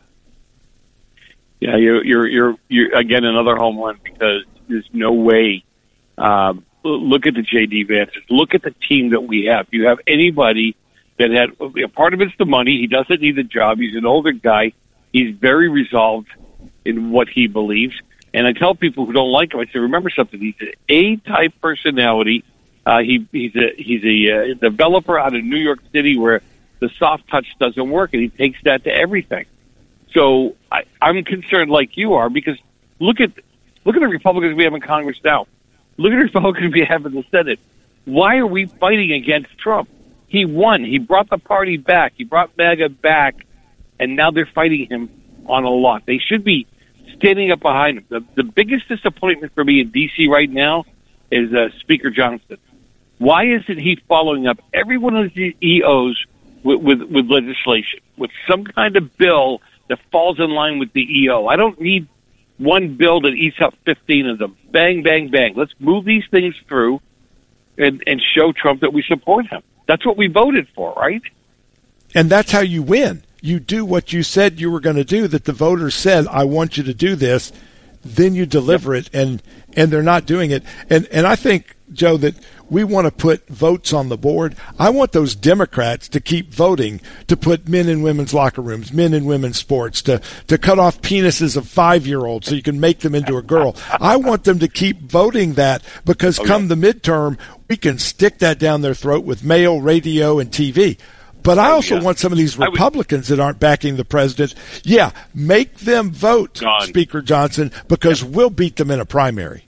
Yeah, you're, you're, you're, you're again, another home run, because there's no way. Um, look at the J D. Vances. Look at the team that we have. You have anybody that had, part of it's the money. He doesn't need the job. He's an older guy. He's very resolved in what he believes. And I tell people who don't like him, I say, remember something. He's an A-type personality. Uh, he, he's a he's a uh, developer out of New York City where the soft touch doesn't work, and he takes that to everything. So I, I'm concerned, like you are, because look at look at the Republicans we have in Congress now. Look at the Republicans we have in the Senate. Why are we fighting against Trump? He won. He brought the party back. He brought MAGA back, and now they're fighting him on a lot. They should be standing up behind him. The, the biggest disappointment for me in D C right now is uh, Speaker Johnson. Why isn't he following up every one of the E Os with, with, with legislation, with some kind of bill that falls in line with the E O? I don't need one bill that eats up fifteen of them. Bang, bang, bang. Let's move these things through and, and show Trump that we support him. That's what we voted for, right? And that's how you win. You do what you said you were going to do, that the voters said, I want you to do this, then you deliver it, and and they're not doing it. And and I think, Joe, that we want to put votes on the board. I want those Democrats to keep voting to put men in women's locker rooms, men in women's sports, to, to cut off penises of five-year-olds so you can make them into a girl. I want them to keep voting that, because okay. come the midterm, we can stick that down their throat with mail, radio, and T V. But I also yeah. want some of these Republicans that aren't backing the president, yeah, make them vote, Gone. Speaker Johnson, because yeah. we'll beat them in a primary.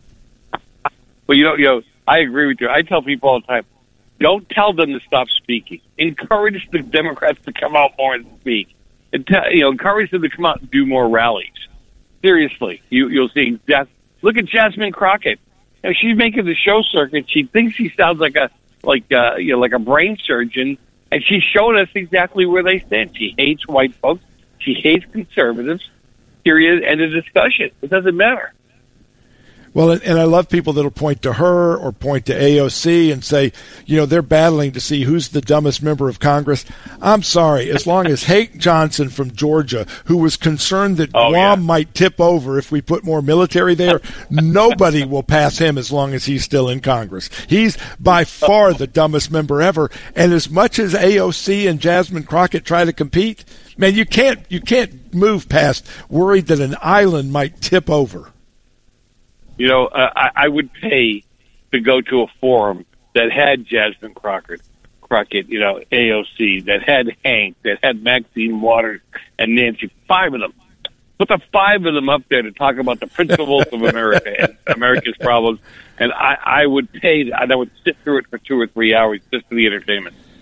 Well, you know, you know, I agree with you. I tell people all the time, don't tell them to stop speaking. Encourage the Democrats to come out more and speak. And tell, you know, encourage them to come out and do more rallies. Seriously, you, you'll see. Look at Jasmine Crockett. You know, she's making the show circuit. She thinks she sounds like a like uh, you know like a brain surgeon. And she showed us exactly where they stand. She hates white folks. She hates conservatives. Period. End of discussion. It doesn't matter. Well, and I love people that'll point to her or point to A O C and say, you know, they're battling to see who's the dumbest member of Congress. I'm sorry. As long as Hank Johnson from Georgia, who was concerned that oh, Guam yeah. might tip over if we put more military there, nobody will pass him as long as he's still in Congress. He's by far the dumbest member ever. And as much as A O C and Jasmine Crockett try to compete, man, you can't you can't move past worried that an island might tip over. You know, uh, I, I would pay to go to a forum that had Jasmine Crockett, Crockett, you know, A O C, that had Hank, that had Maxine Waters and Nancy, five of them. Put the five of them up there to talk about the principles of America and America's problems, and I, I would pay, and I would sit through it for two or three hours just for the entertainment.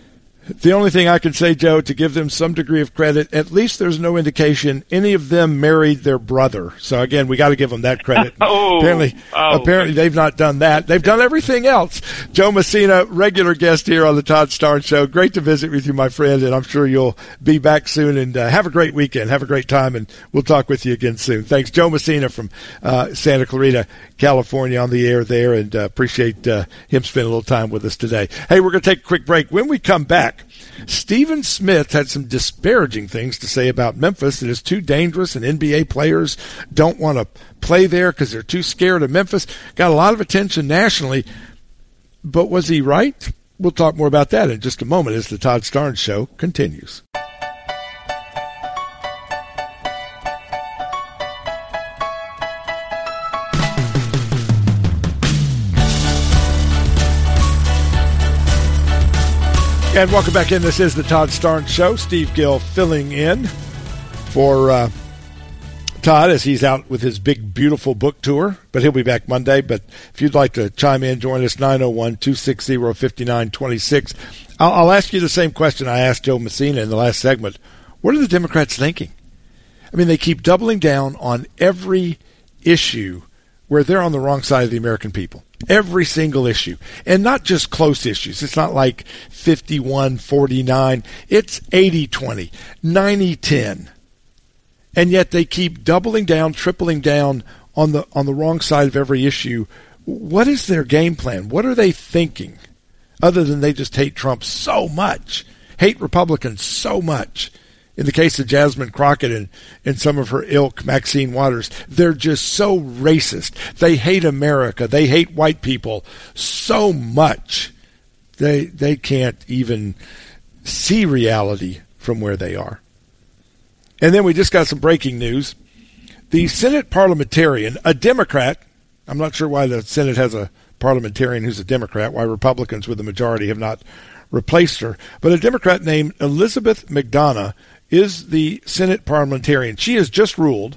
The only thing I can say, Joe, to give them some degree of credit, at least there's no indication any of them married their brother. So, again, we got to give them that credit. oh, apparently, oh. apparently they've not done that. They've done everything else. Joe Messina, regular guest here on the Todd Starnes Show. Great to visit with you, my friend, and I'm sure you'll be back soon. And uh, have a great weekend. Have a great time, and we'll talk with you again soon. Thanks. Joe Messina from uh, Santa Clarita, California, on the air there, and uh, appreciate uh, him spending a little time with us today. Hey, we're going to take a quick break. When we come back, Stephen Smith had some disparaging things to say about Memphis. It is too dangerous, and N B A players don't want to play there because they're too scared of Memphis. Got a lot of attention nationally, but was he right? We'll talk more about that in just a moment as the Todd Starnes Show continues. And welcome back in. This is the Todd Starnes Show. Steve Gill filling in for uh, Todd as he's out with his big, beautiful book tour. But he'll be back Monday. But if you'd like to chime in, join us, nine oh one, two six zero, five nine two six. I'll, I'll ask you the same question I asked Joe Messina in the last segment. What are the Democrats thinking? I mean, they keep doubling down on every issue where they're on the wrong side of the American people. Every single issue. And not just close issues. It's not like fifty-one forty-nine. It's eighty twenty, ninety ten. And yet they keep doubling down, tripling down on the on the wrong side of every issue. What is their game plan? What are they thinking? Other than they just hate Trump so much, hate Republicans so much. In the case of Jasmine Crockett and, and some of her ilk, Maxine Waters, they're just so racist. They hate America. They hate white people so much they they can't even see reality from where they are. And then we just got some breaking news. The Senate parliamentarian, a Democrat, I'm not sure why the Senate has a parliamentarian who's a Democrat, why Republicans with the majority have not replaced her, but a Democrat named Elizabeth McDonough is the Senate parliamentarian. She has just ruled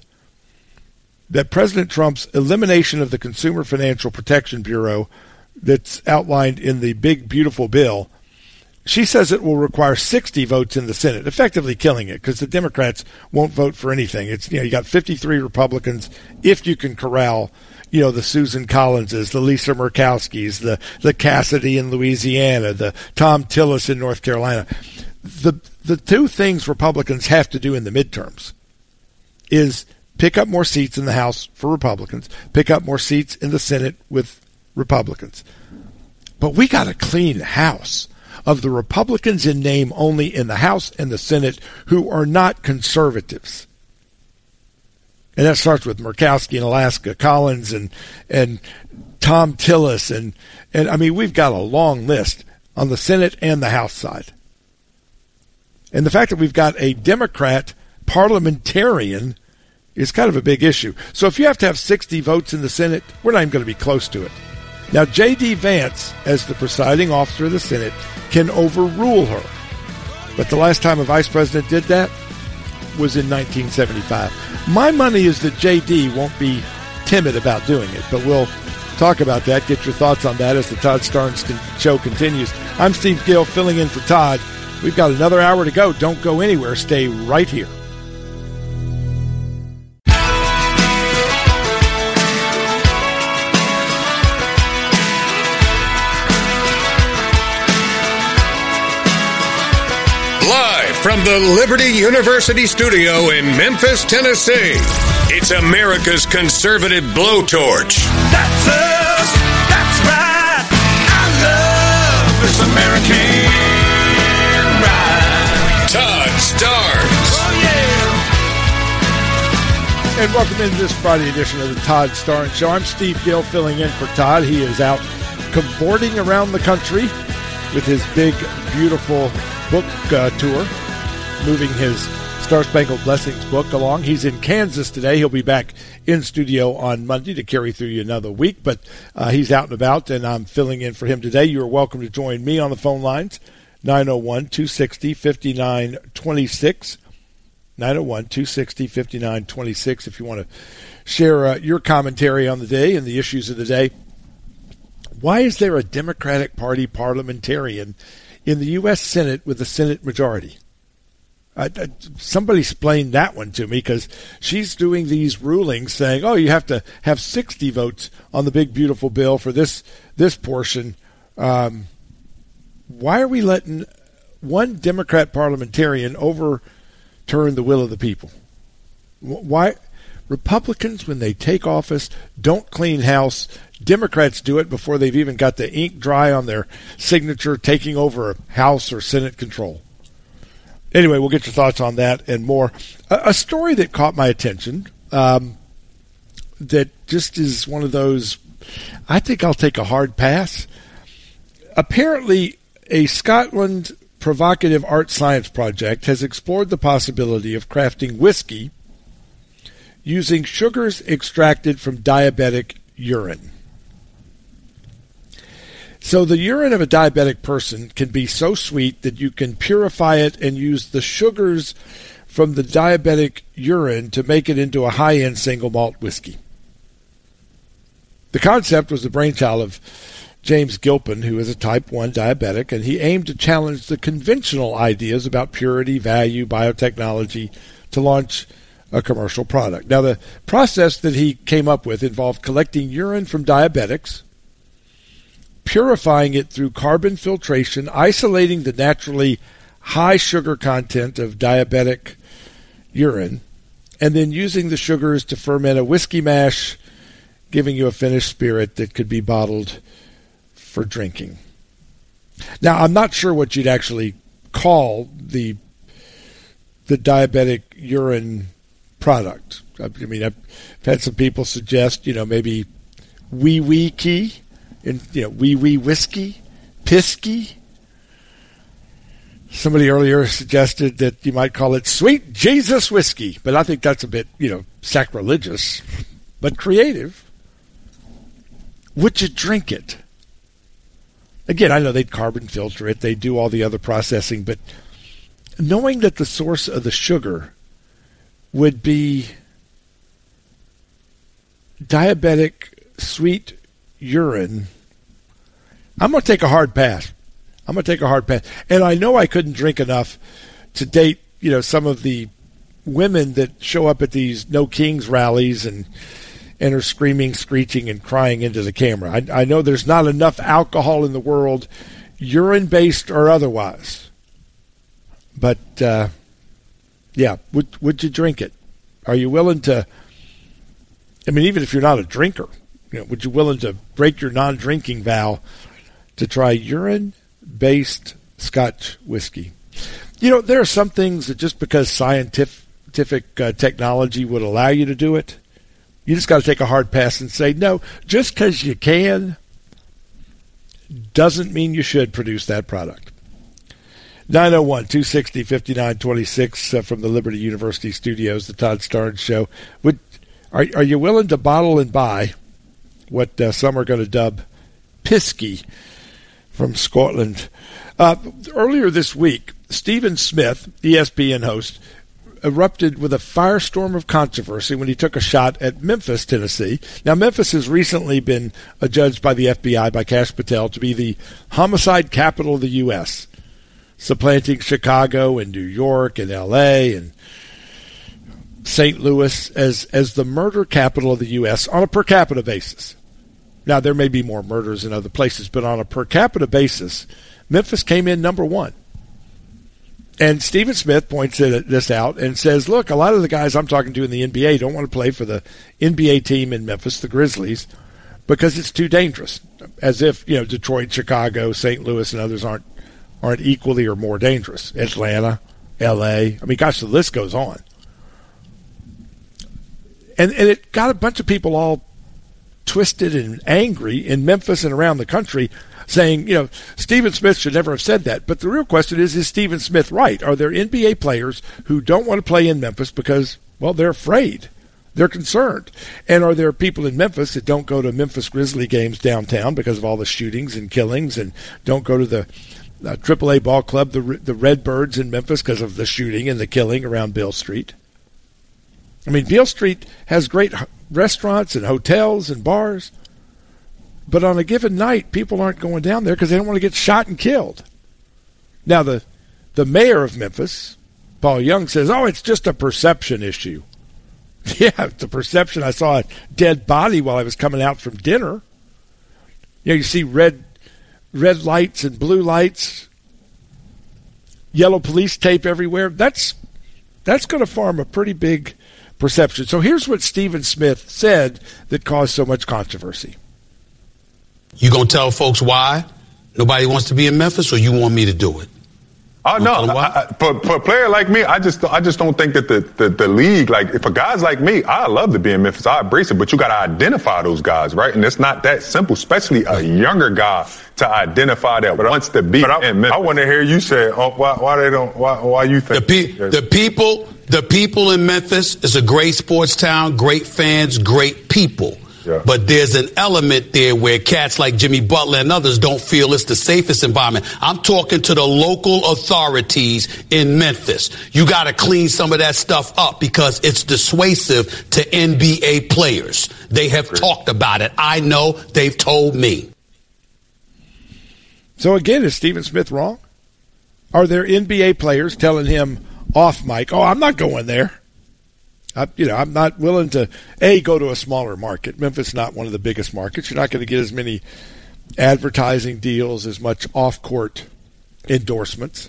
that President Trump's elimination of the Consumer Financial Protection Bureau that's outlined in the big, beautiful bill, she says it will require sixty votes in the Senate, effectively killing it because the Democrats won't vote for anything. It's, you know, you got fifty-three Republicans if you can corral, you know, the Susan Collinses, the Lisa Murkowskis, the, the Cassidy in Louisiana, the Tom Tillis in North Carolina. The the two things Republicans have to do in the midterms is pick up more seats in the House for Republicans, pick up more seats in the Senate with Republicans. But we got a clean house of the Republicans in name only in the House and the Senate who are not conservatives. And that starts with Murkowski in Alaska, Collins and and Tom Tillis. And, and I mean, we've got a long list on the Senate and the House side. And the fact that we've got a Democrat parliamentarian is kind of a big issue. So if you have to have sixty votes in the Senate, we're not even going to be close to it. Now, J D. Vance, as the presiding officer of the Senate, can overrule her. But the last time a vice president did that was in nineteen seventy-five. My money is that J D won't be timid about doing it, but we'll talk about that. Get your thoughts on that as the Todd Starnes Show continues. I'm Steve Gill, filling in for Todd. We've got another hour to go. Don't go anywhere. Stay right here. Live from the Liberty University studio in Memphis, Tennessee, it's America's conservative blowtorch. That's us. That's right. I love this American. Todd Starnes. Oh, yeah. And welcome into this Friday edition of the Todd Starnes Show. I'm Steve Gill filling in for Todd. He is out cavorting around the country with his big, beautiful book uh, tour, moving his Star Spangled Blessings book along. He's in Kansas today. He'll be back in studio on Monday to carry through you another week, but uh, he's out and about, and I'm filling in for him today. You are welcome to join me on the phone lines. nine oh one, two six oh, five nine two six. nine oh one, two six oh, five nine two six if you want to share uh, your commentary on the day and the issues of the day. Why is there a Democratic Party parliamentarian in the U S Senate with a Senate majority. I, I, somebody explain that one to me, because she's doing these rulings saying, oh, you have to have sixty votes on the big, beautiful bill for this this portion. Um, why are we letting one Democrat parliamentarian overturn the will of the people? Why? Republicans, when they take office, don't clean house. Democrats do it before they've even got the ink dry on their signature, taking over House or Senate control. Anyway, we'll get your thoughts on that and more. A, a story that caught my attention um, that just is one of those, I think I'll take a hard pass. Apparently, a Scotland provocative art science project has explored the possibility of crafting whiskey using sugars extracted from diabetic urine. So the urine of a diabetic person can be so sweet that you can purify it and use the sugars from the diabetic urine to make it into a high-end single malt whiskey. The concept was the brainchild of James Gilpin, who is a type one diabetic, and he aimed to challenge the conventional ideas about purity, value, biotechnology to launch a commercial product. Now, the process that he came up with involved collecting urine from diabetics, purifying it through carbon filtration, isolating the naturally high sugar content of diabetic urine, and then using the sugars to ferment a whiskey mash, giving you a finished spirit that could be bottled for drinking. Now, I'm not sure what you'd actually call the the diabetic urine product. I mean, I've had some people suggest, you know, maybe wee wee key, and you know, wee wee whiskey, pisky. Somebody earlier suggested that you might call it sweet Jesus whiskey, but I think that's a bit, you know, sacrilegious, but creative. Would you drink it? Again, I know they'd carbon filter it, they do all the other processing, but knowing that the source of the sugar would be diabetic sweet urine, I'm going to take a hard pass. I'm going to take a hard pass. And I know I couldn't drink enough to date, you know, some of the women that show up at these No Kings rallies and and are screaming, screeching, and crying into the camera. I, I know there's not enough alcohol in the world, urine-based or otherwise. But, uh, yeah, would would you drink it? Are you willing to, I mean, even if you're not a drinker, you know, would you willing to break your non-drinking vow to try urine-based Scotch whiskey? You know, there are some things that just because scientific uh, technology would allow you to do it, you just got to take a hard pass and say, no, just because you can doesn't mean you should produce that product. nine oh one, two sixty, fifty-nine twenty-six uh, from the Liberty University studios, the Todd Starnes Show. Would, are, are you willing to bottle and buy what uh, some are going to dub Pisky from Scotland? Uh, earlier this week, Stephen Smith, E S P N host, erupted with a firestorm of controversy when he took a shot at Memphis, Tennessee. Now, Memphis has recently been adjudged by the F B I, by Kash Patel, to be the homicide capital of the U S, supplanting Chicago and New York and L A and Saint Louis as, as the murder capital of the U S on a per capita basis. Now, there may be more murders in other places, but on a per capita basis, Memphis came in number one. And Stephen Smith points this out and says, look, a lot of the guys I'm talking to in the N B A don't want to play for the N B A team in Memphis, the Grizzlies, because it's too dangerous. As if, you know, Detroit, Chicago, Saint Louis, and others aren't aren't equally or more dangerous. Atlanta, L A. I mean, gosh, the list goes on. And and it got a bunch of people all twisted and angry in Memphis and around the country, saying, you know, Stephen Smith should never have said that. But the real question is, is Stephen Smith right? Are there N B A players who don't want to play in Memphis because, well, they're afraid? They're concerned. And are there people in Memphis that don't go to Memphis Grizzly games downtown because of all the shootings and killings, and don't go to the uh, triple A ball club, the, the Redbirds in Memphis, because of the shooting and the killing around Beale Street? I mean, Beale Street has great restaurants and hotels and bars, but on a given night, people aren't going down there because they don't want to get shot and killed. Now, the, the mayor of Memphis, Paul Young, says, oh, it's just a perception issue. Yeah, it's a perception. I saw a dead body while I was coming out from dinner. You know, you see red red lights and blue lights, yellow police tape everywhere. That's that's going to form a pretty big perception. So here's what Stephen Smith said that caused so much controversy. You going to tell folks why nobody wants to be in Memphis, or you want me to do it? Oh no! I, I, for, for a player like me, I just I just don't think that the, the, the league, like, for guys like me, I love to be in Memphis. I embrace it, but you got to identify those guys, right? And it's not that simple, especially a younger guy to identify that wants to be but I, in Memphis. I want to hear you say, oh, why, why they don't, why, why you think the, pe- the people, the people in Memphis is a great sports town, great fans, great people. Yeah. But there's an element there where cats like Jimmy Butler and others don't feel it's the safest environment. I'm talking to the local authorities in Memphis. You got to clean some of that stuff up because it's dissuasive to N B A players. They have Great. talked about it. I know. They've told me. So again, is Stephen Smith wrong? Are there N B A players telling him off mic, oh, I'm not going there? I, you know, I'm not willing to, A, go to a smaller market. Memphis is not one of the biggest markets. You're not going to get as many advertising deals, as much off-court endorsements.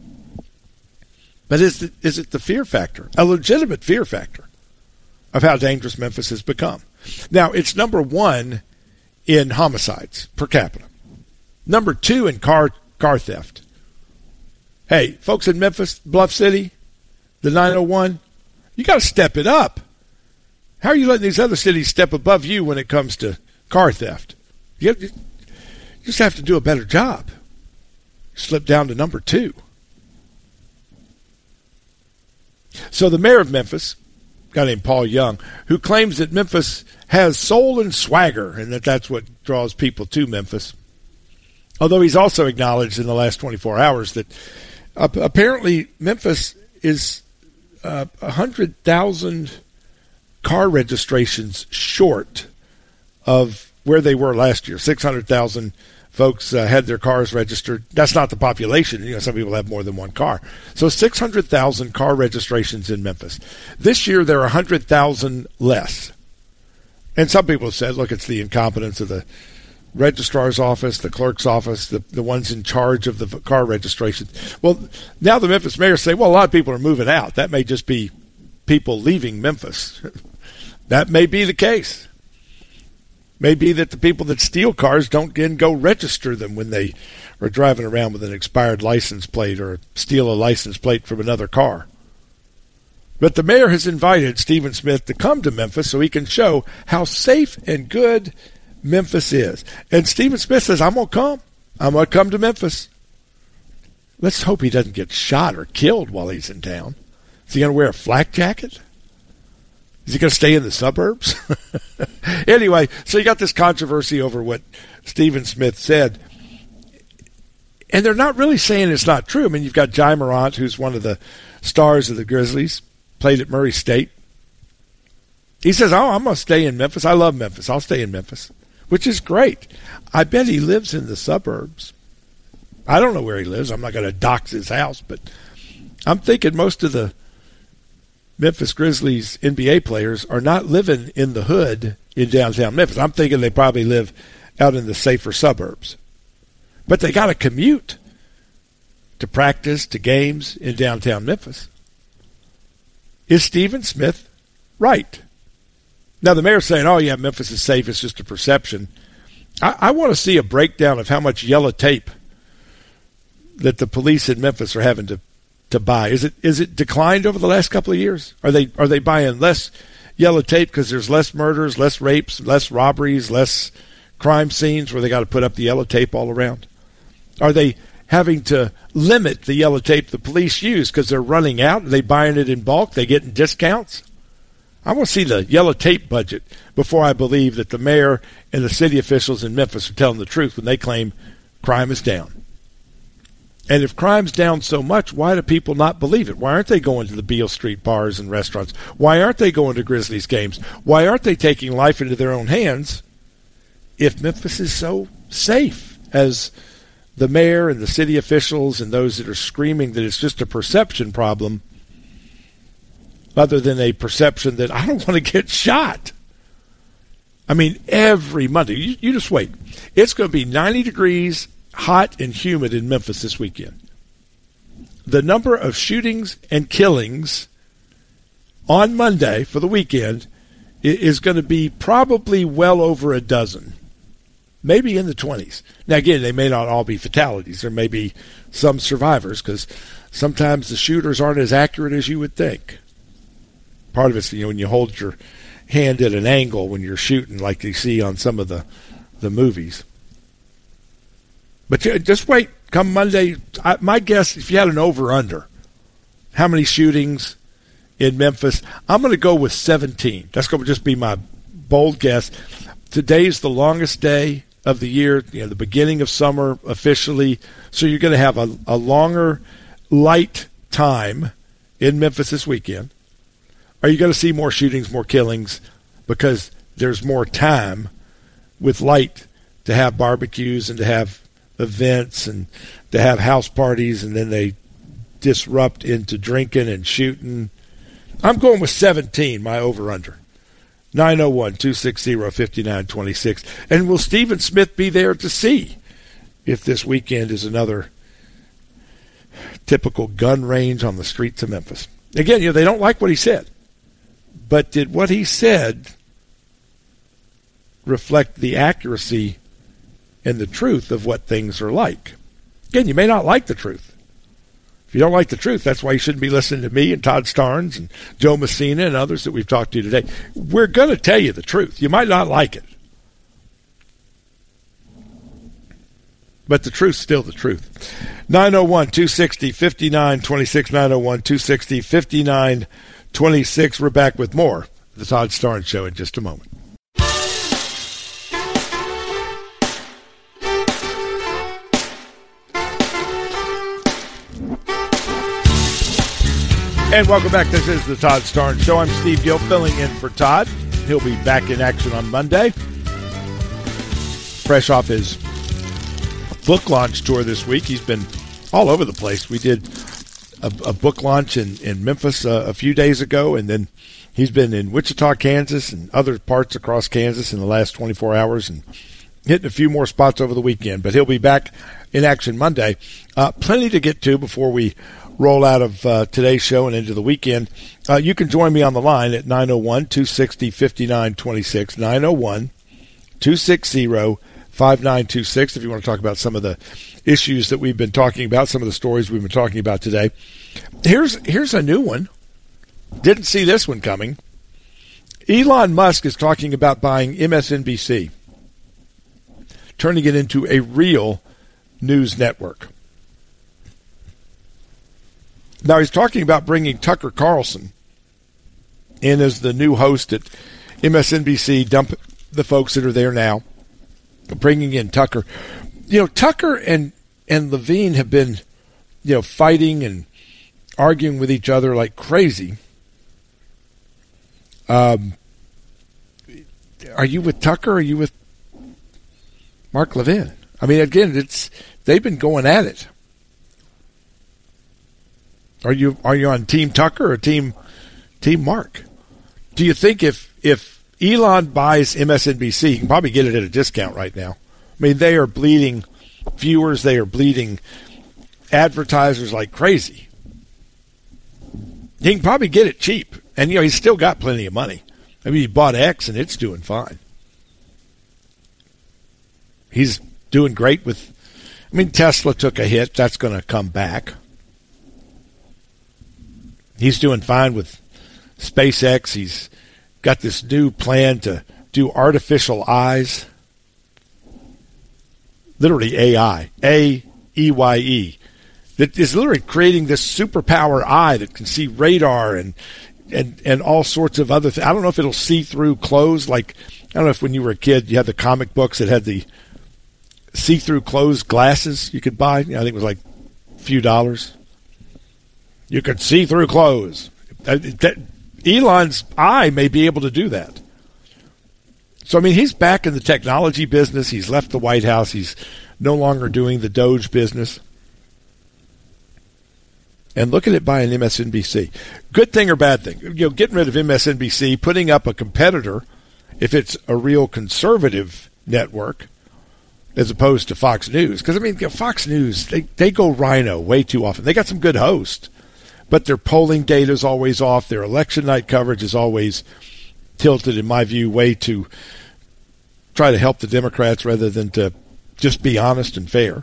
But is it, is it the fear factor, a legitimate fear factor of how dangerous Memphis has become? Now, it's number one in homicides per capita. Number two in car car theft. Hey, folks in Memphis, Bluff City, the nine oh one, you got to step it up. How are you letting these other cities step above you when it comes to car theft? You, you just have to do a better job. Slip down to number two. So the mayor of Memphis, a guy named Paul Young, who claims that Memphis has soul and swagger and that that's what draws people to Memphis. Although he's also acknowledged in the last twenty-four hours that uh, apparently Memphis is Uh, one hundred thousand car registrations short of where they were last year. six hundred thousand folks uh, had their cars registered. That's not the population. You know, some people have more than one car. So six hundred thousand car registrations in Memphis. This year, there are one hundred thousand less. And some people have said, look, it's the incompetence of the registrar's office, the clerk's office, the, the ones in charge of the car registrations. Well, now the Memphis mayor say, well, a lot of people are moving out. That may just be people leaving Memphis. That may be the case. May be that the people that steal cars don't again go register them when they are driving around with an expired license plate or steal a license plate from another car. But the mayor has invited Stephen Smith to come to Memphis so he can show how safe and good Memphis is. And Stephen Smith says, I'm going to come. I'm going to come to Memphis. Let's hope he doesn't get shot or killed while he's in town. Is he going to wear a flak jacket? Is he going to stay in the suburbs? Anyway, so you got this controversy over what Stephen Smith said. And they're not really saying it's not true. I mean, you've got Jai Morant, who's one of the stars of the Grizzlies, played at Murray State. He says, oh, I'm going to stay in Memphis. I love Memphis. I'll stay in Memphis. Which is great. I bet he lives in the suburbs. I don't know where he lives. I'm not going to dox his house, but I'm thinking most of the Memphis Grizzlies N B A players are not living in the hood in downtown Memphis. I'm thinking they probably live out in the safer suburbs. But they got to commute to practice, to games in downtown Memphis. Is Stephen Smith right? Now, the mayor's saying, oh, yeah, Memphis is safe. It's just a perception. I, I want to see a breakdown of how much yellow tape that the police in Memphis are having to, to buy. Is it is it declined over the last couple of years? Are they are they buying less yellow tape because there's less murders, less rapes, less robberies, less crime scenes where they got to put up the yellow tape all around? Are they having to limit the yellow tape the police use because they're running out? Are they buying it in bulk? They getting discounts? I want to see the yellow tape budget before I believe that the mayor and the city officials in Memphis are telling the truth when they claim crime is down. And if crime's down so much, why do people not believe it? Why aren't they going to the Beale Street bars and restaurants? Why aren't they going to Grizzlies games? Why aren't they taking life into their own hands if Memphis is so safe as the mayor and the city officials and those that are screaming that it's just a perception problem other than a perception that I don't want to get shot. I mean, every Monday, you, you just wait. It's going to be ninety degrees, hot and humid in Memphis this weekend. The number of shootings and killings on Monday for the weekend is going to be probably well over a dozen, maybe in the twenties. Now, again, they may not all be fatalities. There may be some survivors because sometimes the shooters aren't as accurate as you would think. Part of it's, you know, when you hold your hand at an angle when you're shooting like you see on some of the, the movies. But just wait. Come Monday, I, my guess, if you had an over-under, how many shootings in Memphis, I'm going to go with seventeen. That's going to just be my bold guess. Today's the longest day of the year, you know, the beginning of summer officially, so you're going to have a, a longer light time in Memphis this weekend. Are you going to see more shootings, more killings, because there's more time with light to have barbecues and to have events and to have house parties, and then they disrupt into drinking and shooting? I'm going with seventeen, my over-under. nine oh one, two six zero, five nine two six. And will Stephen Smith be there to see if this weekend is another typical gun range on the streets of Memphis? Again, you know, they don't like what he said. But did what he said reflect the accuracy and the truth of what things are like? Again, you may not like the truth. If you don't like the truth, that's why you shouldn't be listening to me and Todd Starnes and Joe Messina and others that we've talked to today. We're going to tell you the truth. You might not like it. But the truth's still the truth. nine oh one, two six zero, five nine two six, nine oh one, two six zero, five nine two six. We're back with more of the Todd Starnes Show in just a moment. And welcome back. This is the Todd Starnes Show. I'm Steve Gill filling in for Todd. He'll be back in action on Monday. Fresh off his book launch tour this week. He's been all over the place. We did a, a book launch in, in Memphis uh, a few days ago, and then he's been in Wichita, Kansas, and other parts across Kansas in the last twenty-four hours, and hitting a few more spots over the weekend. But he'll be back in action Monday. Uh, plenty to get to before we roll out of uh, today's show and into the weekend. Uh, you can join me on the line at nine oh one, two six zero, five nine two six, nine oh one, two six zero, five nine two six, if you want to talk about some of the issues that we've been talking about, some of the stories we've been talking about today. Here's here's a new one. Didn't see this one coming. Elon Musk is talking about buying M S N B C, turning it into a real news network. Now, he's talking about bringing Tucker Carlson in as the new host at M S N B C, dump the folks that are there now, bringing in Tucker. You know, Tucker and, and Levine have been, you know, fighting and arguing with each other like crazy. Um, are you with Tucker or are you with Mark Levin? I mean, again, it's they've been going at it. Are you are you on Team Tucker or Team Team Mark? Do you think if if Elon buys M S N B C, he can probably get it at a discount right now? I mean, they are bleeding viewers, they are bleeding advertisers like crazy. He can probably get it cheap, and you know he's still got plenty of money. I mean, he bought X, and it's doing fine. He's doing great with. I mean, Tesla took a hit; that's going to come back. He's doing fine with SpaceX. He's got this new plan to do artificial eyes. Literally A I. A E Y E. That is literally creating this superpower eye that can see radar and and, and all sorts of other things. I don't know if it'll see through clothes. Like, I don't know if when you were a kid you had the comic books that had the see-through clothes glasses you could buy. You know, I think it was like a few dollars. You could see through clothes. Elon's eye may be able to do that. So, I mean, he's back in the technology business. He's left the White House. He's no longer doing the Doge business. And look at it buying M S N B C. Good thing or bad thing? You know, getting rid of M S N B C, putting up a competitor, if it's a real conservative network, as opposed to Fox News. Because, I mean, you know, Fox News, they, they go rhino way too often. They got some good hosts, but their polling data is always off. Their election night coverage is always tilted, in my view, way to try to help the Democrats rather than to just be honest and fair.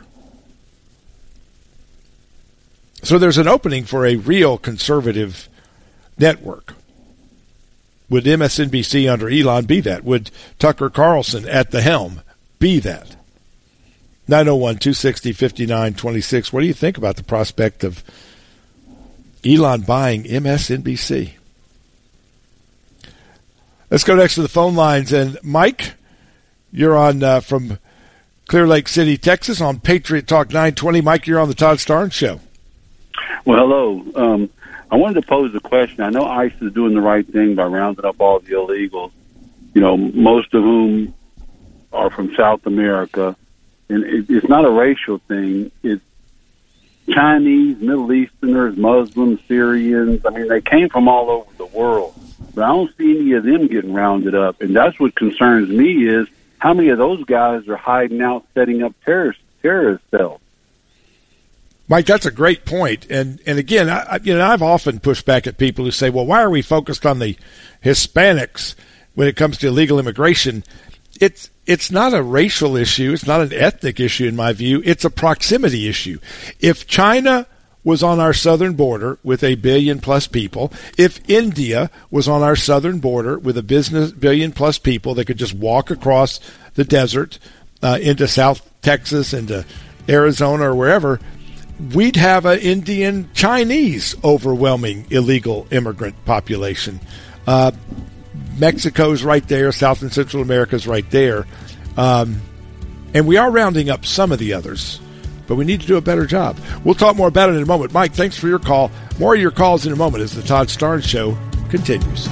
So there's an opening for a real conservative network. Would M S N B C under Elon be that? Would Tucker Carlson at the helm be that? nine oh one, two sixty, fifty-nine twenty-six. What do you think about the prospect of Elon buying M S N B C? Let's go next to the phone lines. And Mike, you're on uh, from Clear Lake City, Texas on Patriot Talk nine twenty. Mike, you're on the Todd Starnes Show. Well, hello. Um, I wanted to pose a question. I know ICE is doing the right thing by rounding up all the illegals, you know, most of whom are from South America. And it, it's not a racial thing. It's Chinese, Middle Easterners, Muslims, Syrians. I mean, they came from all over the world. But I don't see any of them getting rounded up. And that's what concerns me is how many of those guys are hiding out, setting up terrorist, terrorist cells. Mike, that's a great point. And and again, I, you know, I've often pushed back at people who say, well, why are we focused on the Hispanics when it comes to illegal immigration? It's it's not a racial issue. It's not an ethnic issue, in my view. It's a proximity issue. If China was on our southern border with a billion plus people, if India was on our southern border with a business billion plus people that could just walk across the desert uh, into South Texas, into Arizona or wherever, we'd have an Indian Chinese overwhelming illegal immigrant population. Uh, Mexico's right there. South and Central America's right there. Um, and we are rounding up some of the others, but we need to do a better job. We'll talk more about it in a moment. Mike, thanks for your call. More of your calls in a moment as the Todd Starnes Show continues.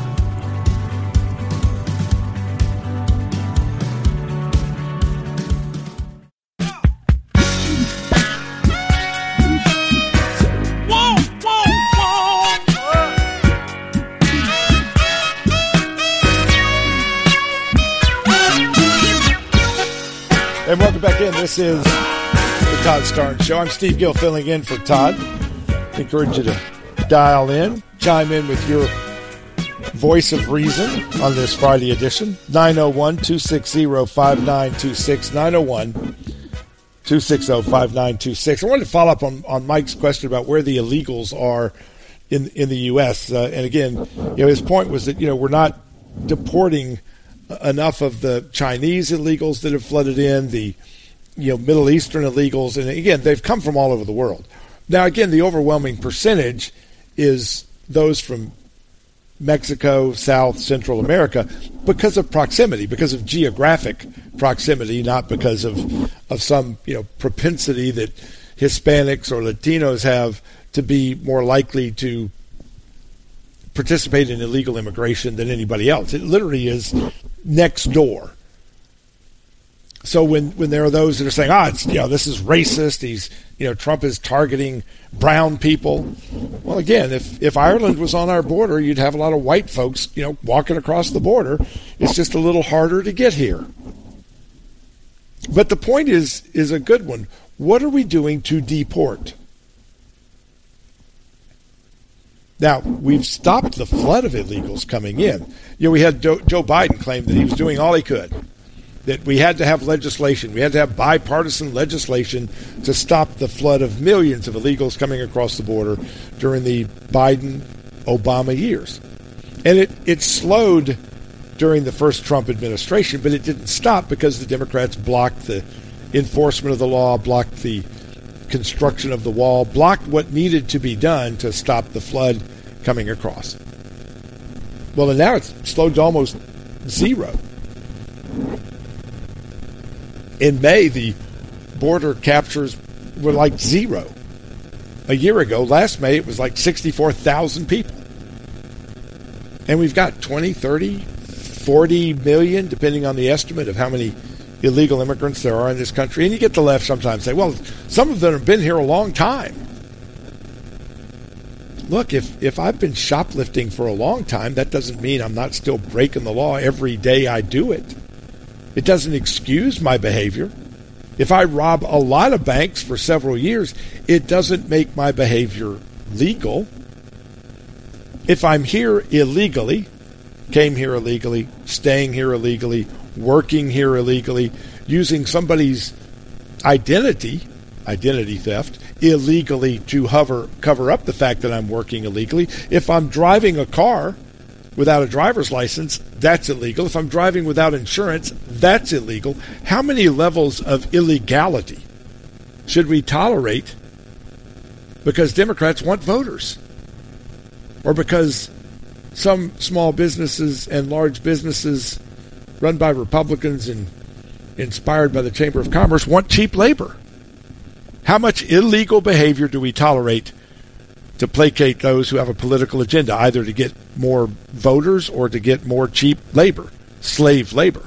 And welcome back in. This is the Todd Starnes Show. I'm Steve Gill filling in for Todd. I encourage you to dial in, chime in with your voice of reason on this Friday edition. nine oh one, two six zero, five nine two six, nine oh one, two six zero, five nine two six. I wanted to follow up on, on Mike's question about where the illegals are in in the U S Uh, and again, you know, his point was that, you know, we're not deporting enough of the Chinese illegals that have flooded in, the you know Middle Eastern illegals, and again, they've come from all over the world. Now, again, the overwhelming percentage is those from Mexico, South, Central America, because of proximity, because of geographic proximity, not because of of some you know propensity that Hispanics or Latinos have to be more likely to participate in illegal immigration than anybody else. It literally is next door. So when, when there are those that are saying, ah, it's, you know, this is racist, he's, you know, Trump is targeting brown people. Well, again, if, if Ireland was on our border, you'd have a lot of white folks, you know, walking across the border. It's just a little harder to get here. But the point is, is a good one. What are we doing to deport? Now, we've stopped the flood of illegals coming in. You know, we had Joe Biden claim that he was doing all he could, that we had to have legislation, we had to have bipartisan legislation to stop the flood of millions of illegals coming across the border during the Biden-Obama years. And it, it slowed during the first Trump administration, but it didn't stop because the Democrats blocked the enforcement of the law, blocked the construction of the wall, blocked what needed to be done to stop the flood coming across. Well, and now it's slowed to almost zero. In May, the border captures were like zero. A year ago, last May, it was like sixty-four thousand people. And we've got twenty, thirty, forty million, depending on the estimate of how many illegal immigrants there are in this country. And you get the left sometimes say, well, some of them have been here a long time. Look, if, if I've been shoplifting for a long time, that doesn't mean I'm not still breaking the law every day I do it. It doesn't excuse my behavior. If I rob a lot of banks for several years, it doesn't make my behavior legal. If I'm here illegally, came here illegally, staying here illegally, working here illegally, using somebody's identity, identity theft, illegally to hover, cover up the fact that I'm working illegally. If I'm driving a car without a driver's license, that's illegal. If I'm driving without insurance, that's illegal. How many levels of illegality should we tolerate because Democrats want voters? Or because some small businesses and large businesses run by Republicans and inspired by the Chamber of Commerce want cheap labor? How much illegal behavior do we tolerate to placate those who have a political agenda, either to get more voters or to get more cheap labor, slave labor?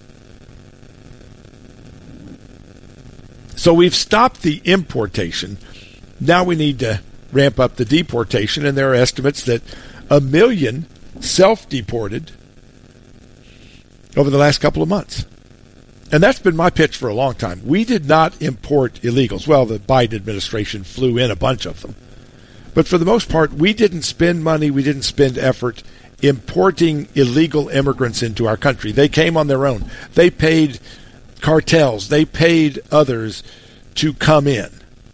So we've stopped the importation. Now we need to ramp up the deportation, and there are estimates that a million self-deported over the last couple of months. And that's been my pitch for a long time. We did not import illegals. Well, the Biden administration flew in a bunch of them. But for the most part, we didn't spend money, we didn't spend effort importing illegal immigrants into our country. They came on their own. They paid cartels. They paid others to come in.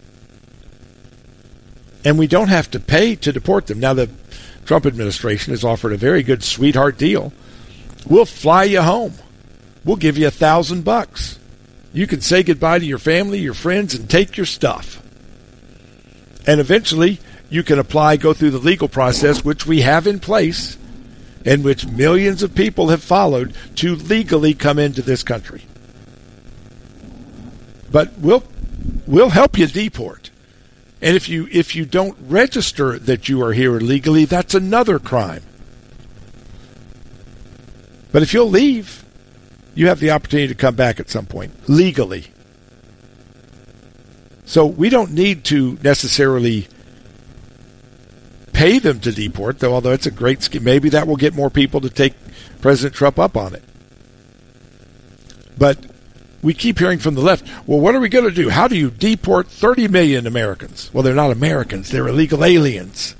And we don't have to pay to deport them. Now, the Trump administration has offered a very good sweetheart deal. We'll fly you home. We'll give you a thousand bucks. You can say goodbye to your family, your friends, and take your stuff. And eventually, you can apply, go through the legal process, which we have in place, and which millions of people have followed to legally come into this country. But we'll we'll help you deport. And if you if you don't register that you are here illegally, that's another crime. But if you'll leave, you have the opportunity to come back at some point, legally. So we don't need to necessarily pay them to deport, though, although it's a great scheme. Maybe that will get more people to take President Trump up on it. But we keep hearing from the left, well, what are we going to do? How do you deport thirty million Americans? Well, they're not Americans. They're illegal aliens.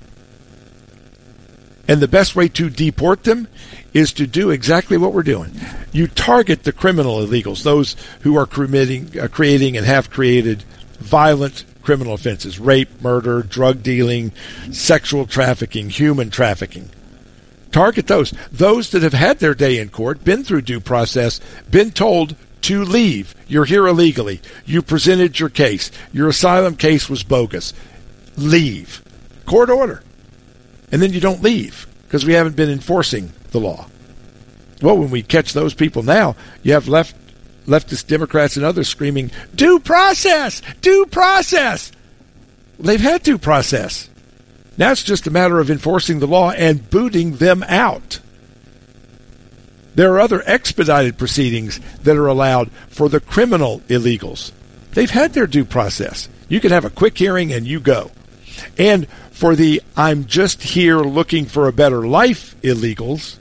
And the best way to deport them is to do exactly what we're doing. You target the criminal illegals, those who are committing, uh, creating and have created violent criminal offenses, rape, murder, drug dealing, sexual trafficking, human trafficking. Target those. Those that have had their day in court, been through due process, been told to leave. You're here illegally. You presented your case. Your asylum case was bogus. Leave. Court order. And then you don't leave because we haven't been enforcing the law. Well, when we catch those people now, you have left leftist Democrats and others screaming, due process, due process. Well, they've had due process. Now it's just a matter of enforcing the law and booting them out. There are other expedited proceedings that are allowed for the criminal illegals. They've had their due process. You can have a quick hearing and you go. And for the I'm just here looking for a better life illegals,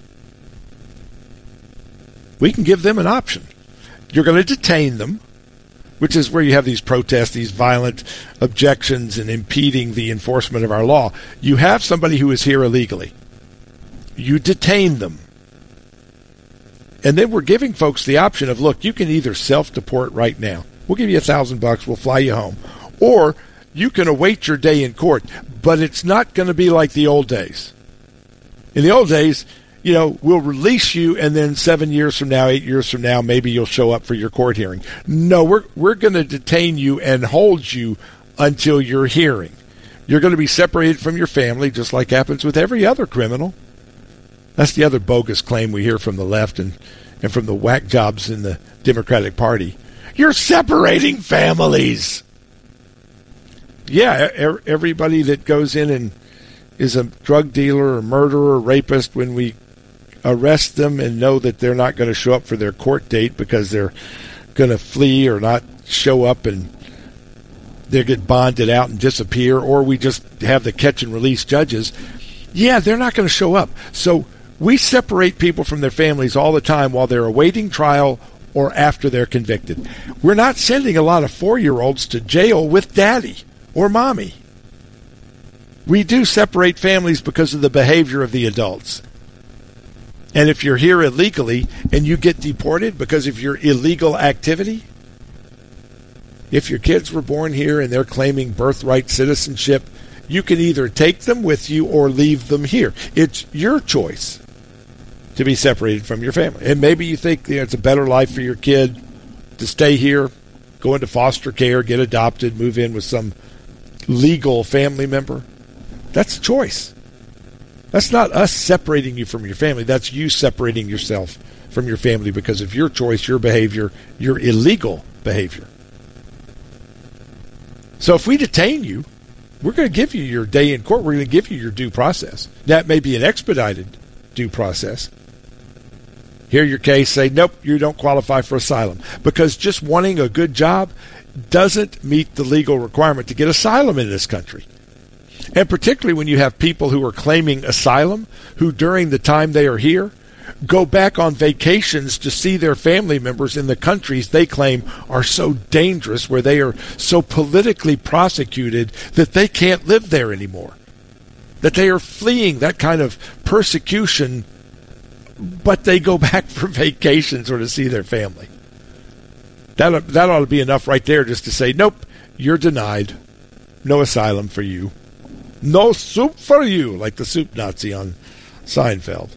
we can give them an option. You're going to detain them, which is where you have these protests, these violent objections and impeding the enforcement of our law. You have somebody who is here illegally. You detain them. And then we're giving folks the option of, look, you can either self-deport right now. We'll give you a thousand bucks. We'll fly you home. Or you can await your day in court, but it's not going to be like the old days. In the old days, you know, we'll release you, and then seven years from now, eight years from now, maybe you'll show up for your court hearing. No, we're we're going to detain you and hold you until your hearing. You're going to be separated from your family, just like happens with every other criminal. That's the other bogus claim we hear from the left and, and from the whack jobs in the Democratic Party. You're separating families. Yeah, everybody that goes in and is a drug dealer or murderer or rapist, when we arrest them and know that they're not going to show up for their court date because they're going to flee or not show up and they get bonded out and disappear, or we just have the catch and release judges, yeah, they're not going to show up. So we separate people from their families all the time while they're awaiting trial or after they're convicted. We're not sending a lot of four-year-olds to jail with daddy or mommy. We do separate families because of the behavior of the adults. And if you're here illegally and you get deported because of your illegal activity, if your kids were born here and they're claiming birthright citizenship, you can either take them with you or leave them here. It's your choice to be separated from your family. And maybe you think, you know, it's a better life for your kid to stay here, go into foster care, get adopted, move in with some legal family member. That's a choice. That's not us separating you from your family. That's you separating yourself from your family because of your choice, your behavior, your illegal behavior. So if we detain you, we're going to give you your day in court. We're going to give you your due process. That may be an expedited due process. Hear your case, say, nope, you don't qualify for asylum. Because just wanting a good job doesn't meet the legal requirement to get asylum in this country. And particularly when you have people who are claiming asylum, who during the time they are here, go back on vacations to see their family members in the countries they claim are so dangerous, where they are so politically prosecuted that they can't live there anymore. That they are fleeing that kind of persecution, but they go back for vacations or to see their family. That, that ought to be enough right there just to say, nope, you're denied. No asylum for you. No soup for you, like the soup Nazi on Seinfeld.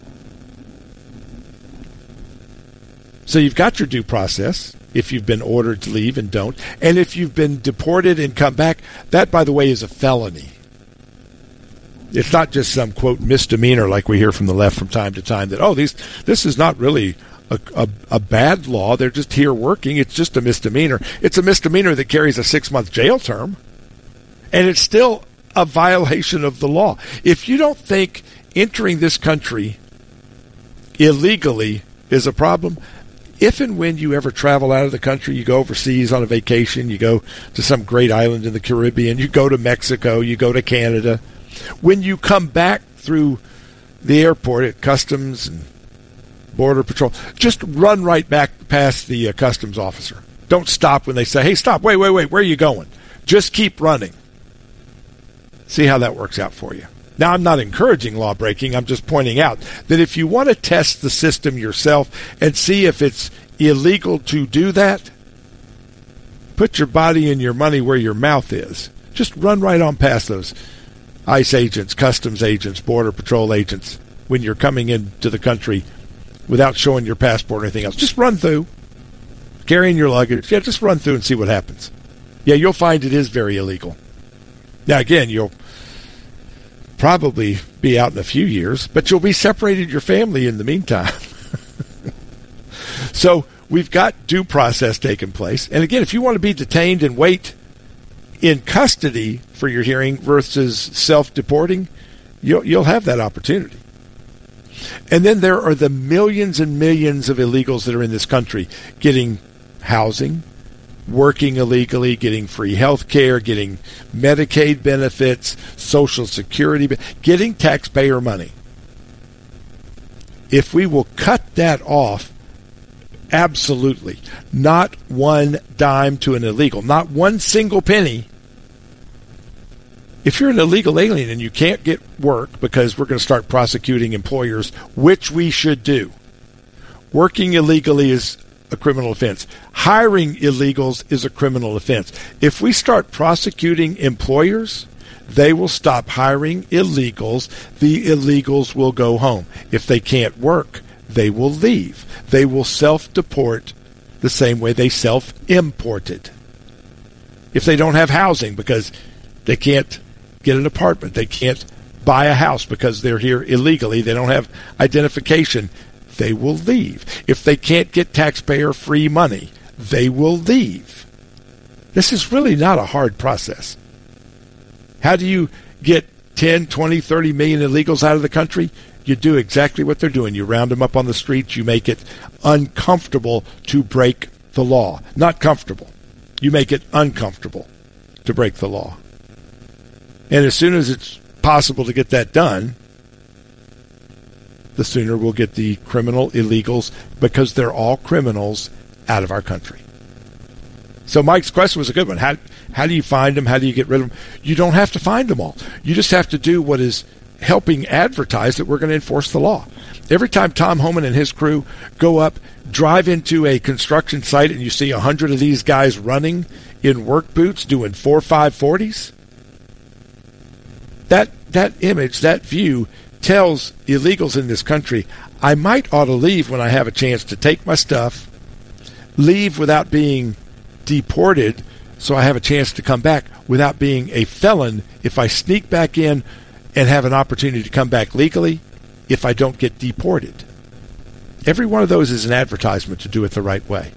So you've got your due process if you've been ordered to leave and don't. And if you've been deported and come back, that, by the way, is a felony. It's not just some, quote, misdemeanor like we hear from the left from time to time that, oh, these this is not really a, a, a bad law. They're just here working. It's just a misdemeanor. It's a misdemeanor that carries a six-month jail term. And it's still a violation of the law. If you don't think entering this country illegally is a problem, if and when you ever travel out of the country, you go overseas on a vacation, you go to some great island in the Caribbean, you go to Mexico, you go to Canada, when you come back through the airport at Customs and Border Patrol, just run right back past the uh, customs officer. Don't stop when they say, hey, stop, wait, wait, wait, where are you going? Just keep running. See how that works out for you. Now, I'm not encouraging law breaking. I'm just pointing out that if you want to test the system yourself and see if it's illegal to do that, put your body and your money where your mouth is. Just run right on past those ICE agents, customs agents, Border Patrol agents when you're coming into the country without showing your passport or anything else. Just run through, carrying your luggage. Yeah, just run through and see what happens. Yeah, you'll find it is very illegal. Now, again, you'll probably be out in a few years, but you'll be separated your family in the meantime. So we've got due process taking place. And again, if you want to be detained and wait in custody for your hearing versus self-deporting, you'll, you'll have that opportunity. And then there are the millions and millions of illegals that are in this country getting housing, working illegally, getting free health care, getting Medicaid benefits, Social Security, getting taxpayer money. If we will cut that off, absolutely, not one dime to an illegal, not one single penny. If you're an illegal alien and you can't get work because we're going to start prosecuting employers, which we should do. Working illegally is a criminal offense. Hiring illegals is a criminal offense. If we start prosecuting employers, they will stop hiring illegals. The illegals will go home. If they can't work, they will leave. They will self-deport the same way they self-imported. If they don't have housing because they can't get an apartment, they can't buy a house because they're here illegally, they don't have identification, they will leave. If they can't get taxpayer-free money, they will leave. This is really not a hard process. How do you get ten, twenty, thirty million illegals out of the country? you do exactly what they're doing. You round them up on the streets. You make it uncomfortable to break the law. Not comfortable. You make it uncomfortable to break the law. And as soon as it's possible to get that done, the sooner we'll get the criminal illegals, because they're all criminals, out of our country. So Mike's question was a good one. How, how do you find them? How do you get rid of them? You don't have to find them all. You just have to do what is helping advertise that we're going to enforce the law. Every time Tom Homan and his crew go up, drive into a construction site, and you see a hundred of these guys running in work boots doing four five forties, that that image, that view, tells illegals in this country, I might ought to leave when I have a chance to take my stuff, leave without being deported, so I have a chance to come back without being a felon if I sneak back in and have an opportunity to come back legally if I don't get deported. Every one of those is an advertisement to do it the right way.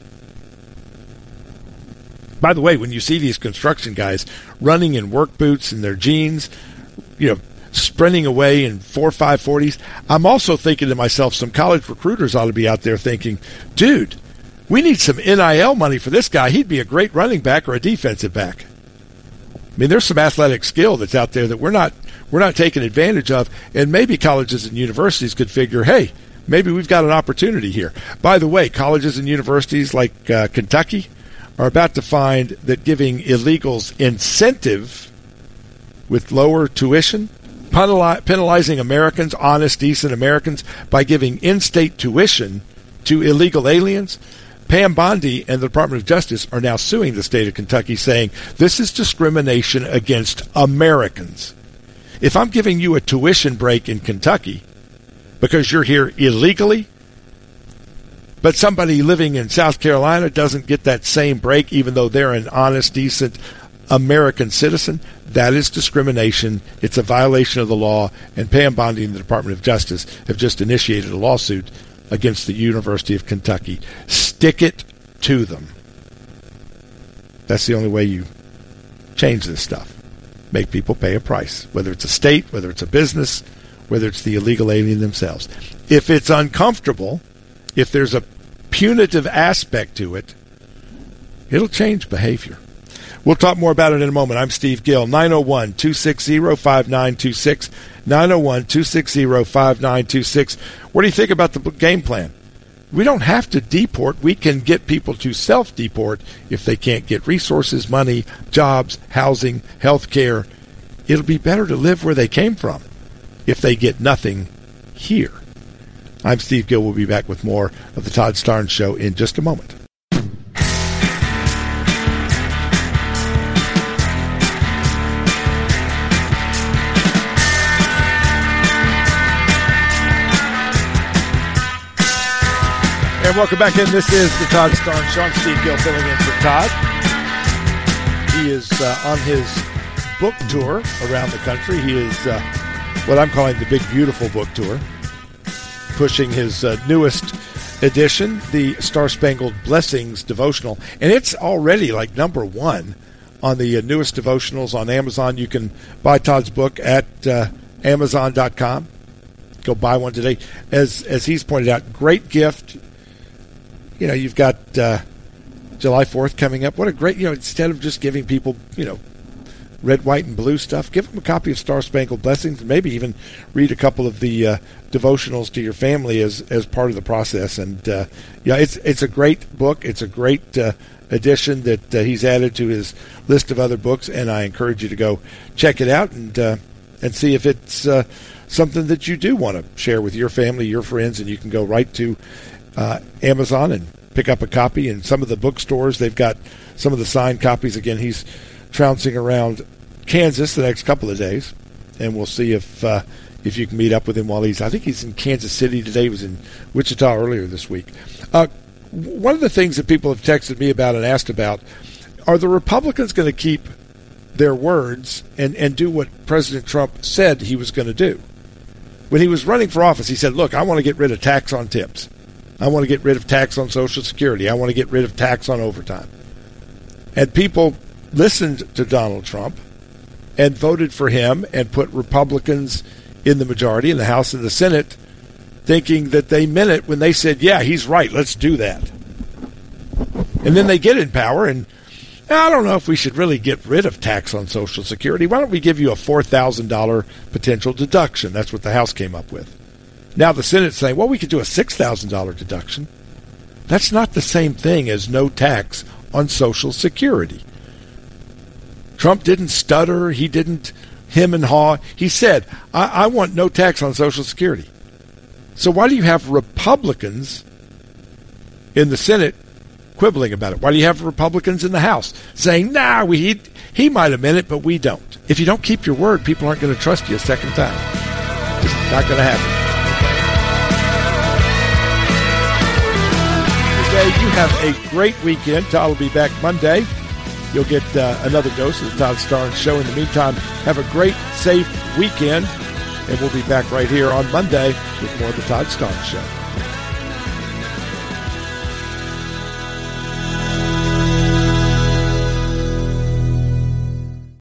By the way, when you see these construction guys running in work boots and their jeans, you know, sprinting away in four five forties, I'm also thinking to myself, some college recruiters ought to be out there thinking, dude, we need some N I L money for this guy. He'd be a great running back or a defensive back. I mean, there's some athletic skill that's out there that we're not we're not taking advantage of, and maybe colleges and universities could figure, hey, maybe we've got an opportunity here. By the way, colleges and universities like uh, Kentucky are about to find that giving illegals incentive with lower tuition, penalizing Americans, honest, decent Americans, by giving in-state tuition to illegal aliens. Pam Bondi and the Department of Justice are now suing the state of Kentucky, saying this is discrimination against Americans. If I'm giving you a tuition break in Kentucky because you're here illegally, but somebody living in South Carolina doesn't get that same break even though they're an honest, decent American citizen, that is discrimination. It's a violation of the law, and Pam Bondi and the Department of Justice have just initiated a lawsuit against the University of Kentucky. Stick it to them. That's the only way you change this stuff. Make people pay a price, whether it's a state, whether it's a business, whether it's the illegal alien themselves. If it's uncomfortable, if there's a punitive aspect to it, it'll change behavior. We'll talk more about it in a moment. I'm Steve Gill, nine oh one, two six zero, five nine two six, nine oh one, two six zero, five nine two six. What do you think about the game plan? We don't have to deport. We can get people to self-deport if they can't get resources, money, jobs, housing, health care. It'll be better to live where they came from if they get nothing here. I'm Steve Gill. We'll be back with more of the Todd Starnes Show in just a moment. And welcome back in. This is the Todd Starnes Show. I'm Steve Gill filling in for Todd. He is uh, on his book tour around the country. He is uh, what I'm calling the Big Beautiful Book Tour, pushing his uh, newest edition, the Star Spangled Blessings devotional. And it's already like number one on the uh, newest devotionals on Amazon. You can buy Todd's book at uh, amazon dot com. Go buy one today. As, as he's pointed out, great gift. You know, you've got uh, July fourth coming up. What a great, you know, instead of just giving people, you know, red, white, and blue stuff, give them a copy of Star Spangled Blessings, and maybe even read a couple of the uh, devotionals to your family as as part of the process. And, uh, yeah, it's it's a great book. It's a great uh, addition that uh, he's added to his list of other books, and I encourage you to go check it out and, uh, and see if it's uh, something that you do want to share with your family, your friends, and you can go right to Uh, Amazon and pick up a copy. And some of the bookstores, they've got some of the signed copies. Again, he's trouncing around Kansas the next couple of days, and we'll see if uh, if you can meet up with him while he's, I think he's in Kansas City today. He was in Wichita earlier this week. Uh, one of the things that people have texted me about and asked about, are the Republicans going to keep their words and, and do what President Trump said he was going to do? When he was running for office, he said, look, I want to get rid of tax on tips. I want to get rid of tax on Social Security. I want to get rid of tax on overtime. And people listened to Donald Trump and voted for him and put Republicans in the majority in the House and the Senate thinking that they meant it when they said, yeah, he's right, let's do that. And then they get in power, and I don't know if we should really get rid of tax on Social Security. Why don't we give you a four thousand dollars potential deduction? That's what the House came up with. Now the Senate's saying, well, we could do a six thousand dollars deduction. That's not the same thing as no tax on Social Security. Trump didn't stutter. He didn't hem and haw. He said, I, I want no tax on Social Security. So why do you have Republicans in the Senate quibbling about it? Why do you have Republicans in the House saying, nah, we, he, he might have meant it, but we don't? If you don't keep your word, people aren't going to trust you a second time. It's not going to happen. Okay, you have a great weekend. Todd will be back Monday. You'll get uh, another dose of the Todd Starnes Show. In the meantime, have a great, safe weekend, and we'll be back right here on Monday with more of the Todd Starnes Show.